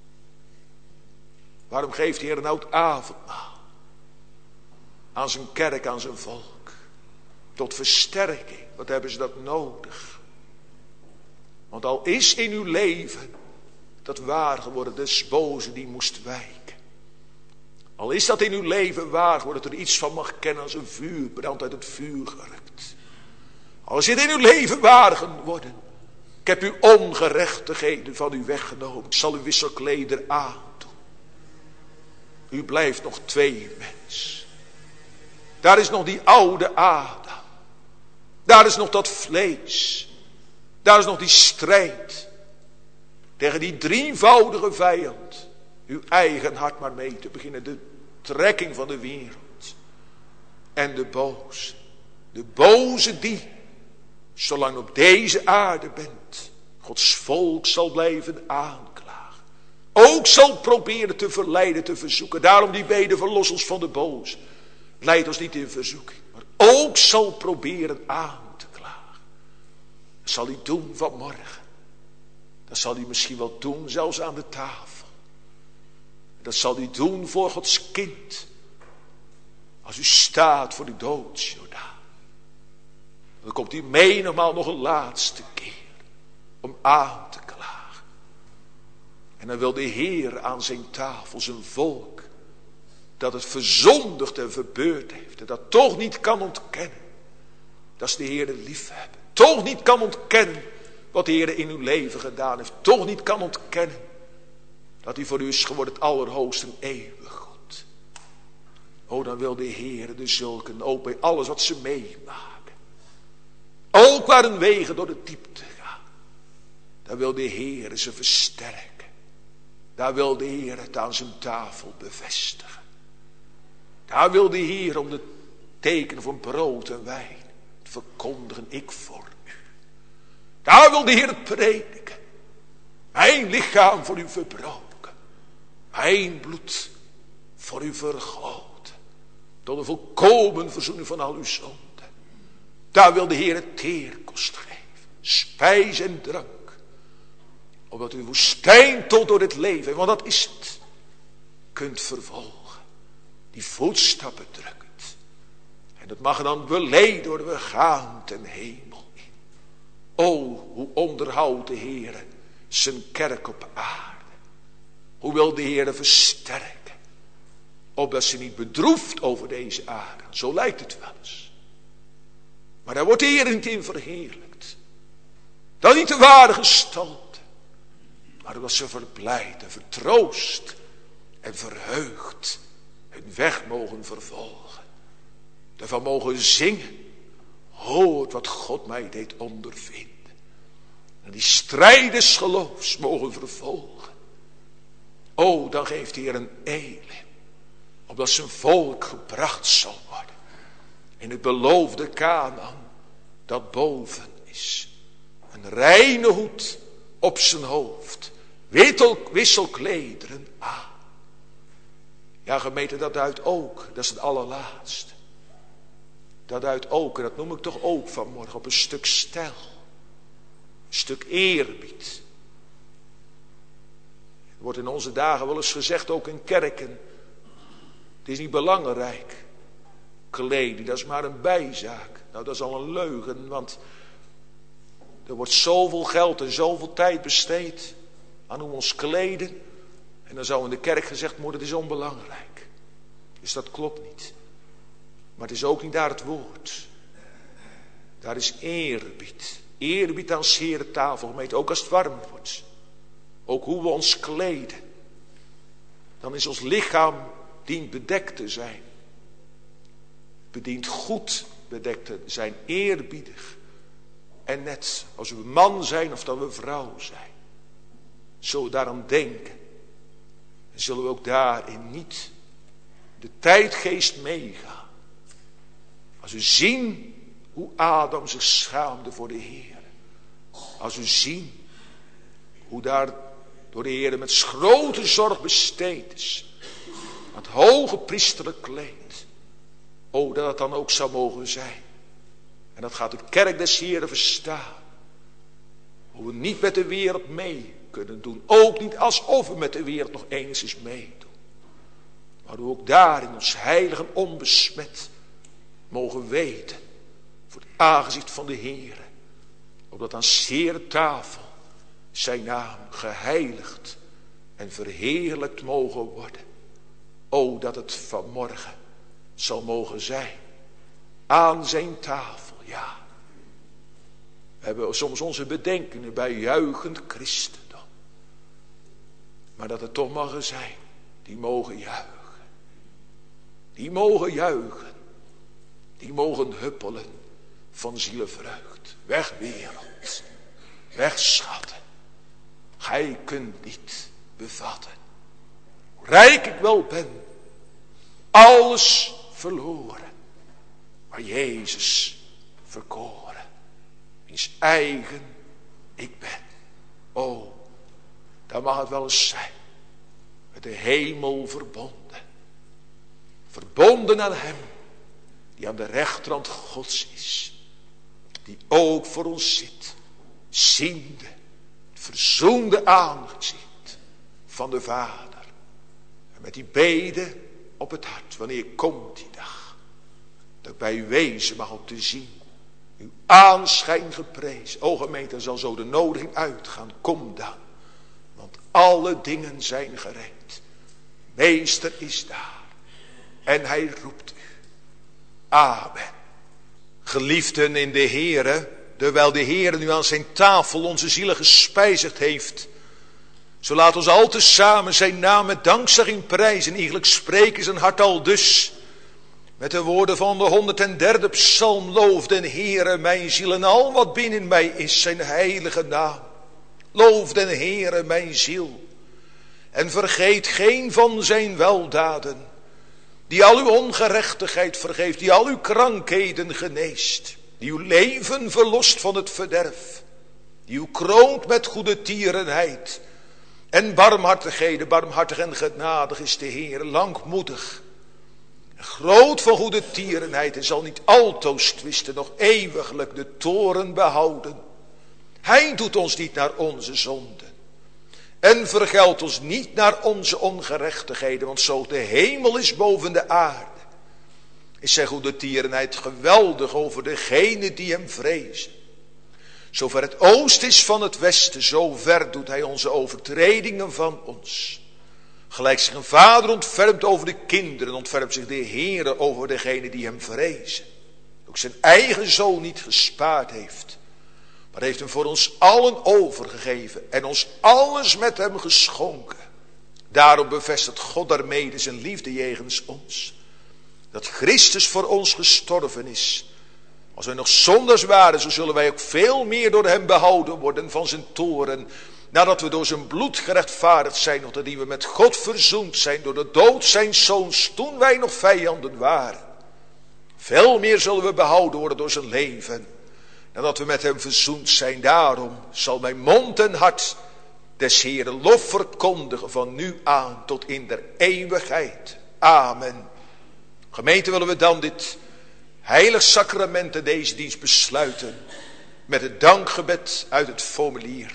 Waarom geeft de Heer een oud avondmaal? Aan zijn kerk, aan zijn volk. Tot versterking. Wat hebben ze dat nodig? Want al is in uw leven dat waar geworden, des boze die moest wijken. Al is dat in uw leven waar geworden, dat er iets van mag kennen als een vuurbrand uit het vuur gerukt. Al is het in uw leven waar geworden. Ik heb uw ongerechtigheden van u weggenomen. Ik zal uw wisselkleder aandoen. U blijft nog twee mens. Daar is nog die oude Adam. Daar is nog dat vlees. Daar is nog die strijd. Tegen die drievoudige vijand. Uw eigen hart maar mee te beginnen. De trekking van de wereld. En de boze. De boze die, zolang u op deze aarde bent, Gods volk zal blijven aanklagen. Ook zal proberen te verleiden, te verzoeken. Daarom die bede, verlos ons van de boze. Leid ons niet in verzoeking. Maar ook zal proberen aan te klagen. Dat zal hij doen vanmorgen. Dat zal hij misschien wel doen zelfs aan de tafel. Dat zal hij doen voor Gods kind. Als u staat voor de doodsjordaan. Dan komt hij menigmaal nog een laatste keer. Om aan te klagen. En dan wil de Heer aan zijn tafel zijn volk. Dat het verzondigd en verbeurd heeft. En dat toch niet kan ontkennen. Dat is de Heer liefhebben. Toch niet kan ontkennen. Wat de Heer in uw leven gedaan heeft. Toch niet kan ontkennen. Dat hij voor u is geworden het allerhoogste en eeuwig God. O, dan wil de Heer de zulken ook bij alles wat ze meemaken. Ook waar hun wegen door de diepte gaan. Daar wil de Heer ze versterken. Daar wil de Heer het aan zijn tafel bevestigen. Daar wil de Heer om de tekenen van brood en wijn te verkondigen, ik voor u. Daar wil de Heer het prediken. Mijn lichaam voor u verbroken. Mijn bloed voor u vergoten. Tot een volkomen verzoening van al uw zonden. Daar wil de Heer het teerkost geven. Spijs en drank. Opdat u de woestijn tot door het leven, want dat is het, kunt vervolgen. Die voetstappen drukt. En dat mag dan beleden worden, we gaan ten hemel in. O, hoe onderhoudt de Heer zijn kerk op aarde. Hoe wil de Heer versterken. Opdat ze niet bedroeft over deze aarde. Zo lijkt het wel eens. Maar daar wordt de Heer niet in verheerlijkt. Dat niet de ware gestalte. Maar dat ze verblijdt en vertroost en verheugt. Hun weg mogen vervolgen. Daarvan mogen zingen. Hoort wat God mij deed ondervinden. En die strijd des geloofs mogen vervolgen. O, dan geeft de Heer een elim. Opdat zijn volk gebracht zal worden. In het beloofde Kanaan. Dat boven is. Een reine hoed op zijn hoofd. Wisselklederen aan. Ja, gemeente, dat duidt ook. Dat is het allerlaatste. Dat duidt ook, en dat noem ik toch ook vanmorgen, op een stuk stijl. Een stuk eerbied. Er wordt in onze dagen wel eens gezegd, ook in kerken. Het is niet belangrijk. Kleding, dat is maar een bijzaak. Nou, dat is al een leugen, want er wordt zoveel geld en zoveel tijd besteed aan hoe we ons kleden. En dan zou in de kerk gezegd worden, het is onbelangrijk. Dus dat klopt niet. Maar het is ook niet daar het woord. Daar is eerbied. Eerbied aan Heere tafel, gemeente, ook als het warm wordt. Ook hoe we ons kleden. Dan is ons lichaam dient bedekt te zijn. Bedient goed bedekt te zijn, eerbiedig. En net als we man zijn of dat we vrouw zijn. Zullen we daaraan denken. En zullen we ook daarin niet de tijdgeest meegaan. Als we zien hoe Adam zich schaamde voor de Heer. Als we zien hoe daar door de Heer met grote zorg besteed is. Het hoge priesterlijk kleed. O, dat het dan ook zou mogen zijn. En dat gaat de kerk des Heeren verstaan. Hoe we niet met de wereld mee kunnen doen. Ook niet alsof we met de wereld nog enigszins meedoen. Maar hoe ook daarin ons heilig en onbesmet mogen weten. Voor het aangezicht van de Heere. Opdat aan Heere tafel zijn naam geheiligd en verheerlijkt mogen worden. O, dat het vanmorgen zal mogen zijn. Aan zijn tafel, ja. We hebben soms onze bedenkingen bij juichend christendom. Maar dat het toch mag zijn, die mogen juichen. Die mogen juichen. Die mogen huppelen van zielenvreugd. Weg wereld. Weg schatten. Gij kunt niet bevatten. Hoe rijk ik wel ben. Alles verloren. Maar Jezus verkoren. Wiens eigen ik ben. O, daar mag het wel eens zijn. Met de hemel verbonden. Verbonden aan hem. Die aan de rechterhand Gods is. Die ook voor ons zit. Ziende. Het verzoende aangezicht van de Vader. En met die bede op het hart. Wanneer komt die dag. Dat ik bij u wezen mag om te zien. Uw aanschijn geprezen. O gemeente, er zal zo de nodiging uitgaan. Kom dan. Want alle dingen zijn gereed. Meester is daar. En hij roept u. Amen. Geliefden in de Heere. Terwijl de Heere nu aan zijn tafel onze zielen gespijzigd heeft. Zo laat ons al tezamen zijn naam met dankzegging prijzen. Eigenlijk spreken zijn hart al dus. Met de woorden van de honderdderde psalm. Loof den Heere mijn ziel en al wat binnen mij is zijn heilige naam. Loof den Heere mijn ziel. En vergeet geen van zijn weldaden. Die al uw ongerechtigheid vergeeft. Die al uw krankheden geneest. Die uw leven verlost van het verderf. Die u kroont met goede tierenheid. En barmhartigheden, barmhartig en genadig is de Heer, langmoedig. Groot van goede tierenheid en zal niet altoos twisten, nog eeuwiglijk de toren behouden. Hij doet ons niet naar onze zonden. En vergeldt ons niet naar onze ongerechtigheden, want zo de hemel is boven de aarde. Is zijn goede tierenheid geweldig over degenen die hem vrezen. Zover het oost is van het westen, zo ver doet hij onze overtredingen van ons. Gelijk zich een vader ontfermt over de kinderen, ontfermt zich de Heere over degenen die hem vrezen. Ook zijn eigen zoon niet gespaard heeft, maar heeft hem voor ons allen overgegeven en ons alles met hem geschonken. Daarom bevestigt God daarmede zijn liefde jegens ons. Dat Christus voor ons gestorven is. Als wij nog zondaars waren, zo zullen wij ook veel meer door hem behouden worden van zijn toren. Nadat we door zijn bloed gerechtvaardigd zijn, omdat we met God verzoend zijn door de dood zijn zoons, toen wij nog vijanden waren. Veel meer zullen we behouden worden door zijn leven, nadat we met hem verzoend zijn. Daarom zal mijn mond en hart des Heeren lof verkondigen van nu aan tot in der eeuwigheid. Amen. Gemeente, willen we dan dit heilig sacrament en deze dienst besluiten met het dankgebed uit het formulier.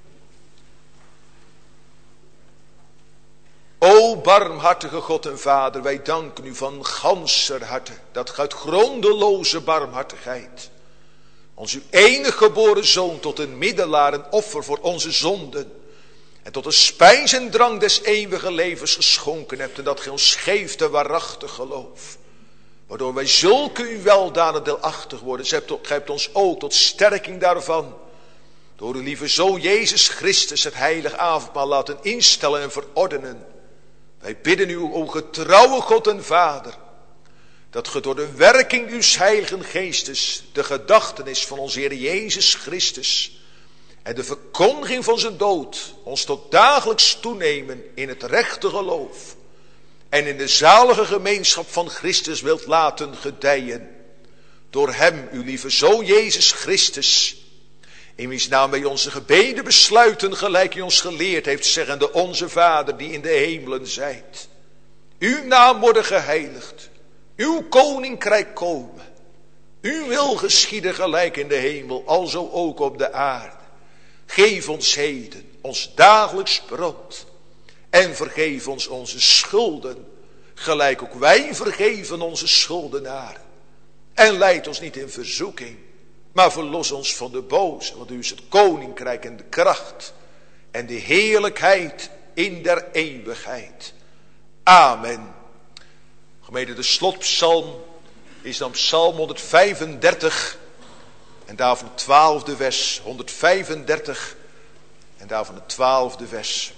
O barmhartige God en Vader, wij danken u van ganser harte, dat uit grondeloze barmhartigheid ons uw enige geboren zoon tot een middelaar en offer voor onze zonden en tot een spijs en drank des eeuwige levens geschonken hebt en dat gij ons geeft een waarachtig geloof. Waardoor wij zulke uw weldaden deelachtig worden. Gij hebt ons ook tot sterking daarvan. Door uw lieve Zoon Jezus Christus het heilig avondmaal laten instellen en verordenen. Wij bidden u, o getrouwe God en Vader. Dat ge door de werking uw heiligen geestes. De gedachtenis van onze Heer Jezus Christus. En de verkondiging van zijn dood. Ons tot dagelijks toenemen in het rechte geloof. En in de zalige gemeenschap van Christus wilt laten gedijen. Door hem, uw lieve Zoon Jezus Christus. In wiens naam wij onze gebeden besluiten, gelijk u ons geleerd heeft, zeggende: onze Vader die in de hemelen zijt. Uw naam worden geheiligd. Uw koninkrijk komen. Uw wil geschieden gelijk in de hemel, alzo ook op de aarde. Geef ons heden ons dagelijks brood. En vergeef ons onze schulden, gelijk ook wij vergeven onze schuldenaren. En leid ons niet in verzoeking, maar verlos ons van de boze. Want u is het koninkrijk en de kracht en de heerlijkheid in der eeuwigheid. Amen. Gemeente, de slotpsalm is dan psalm honderdvijfendertig. En daarvan het twaalfde vers. honderdvijfendertig. En daarvan het twaalfde vers.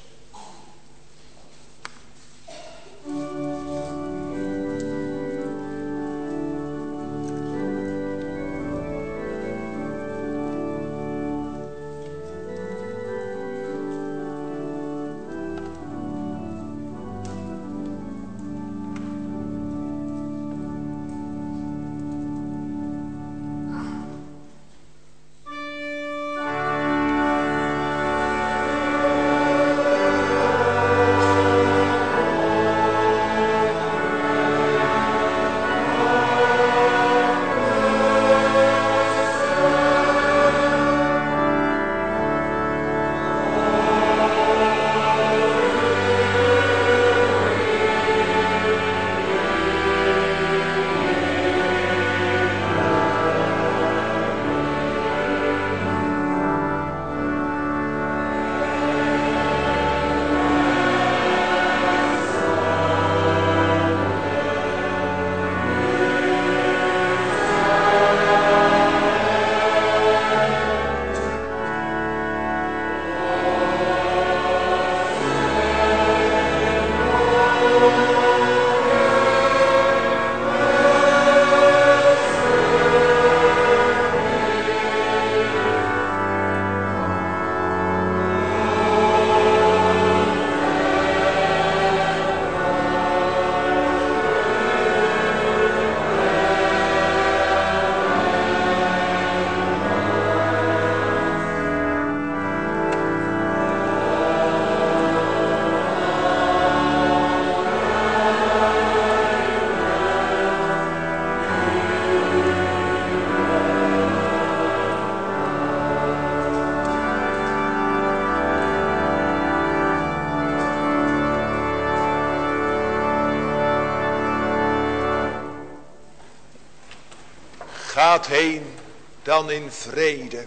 Gaat heen dan in vrede.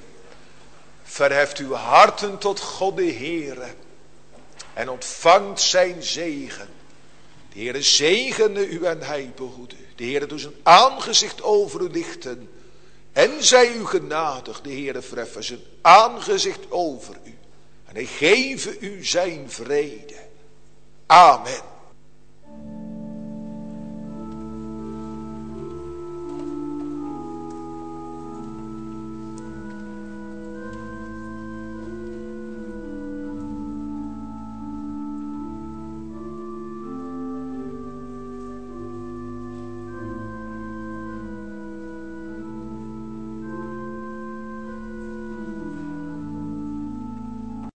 Verheft uw harten tot God de Heere. En ontvangt zijn zegen. De Heere zegene u en hij behoede. De Heere doet zijn aangezicht over u lichten. En zij u genadig. De Heere verheffen zijn aangezicht over u. En hij geven u zijn vrede. Amen.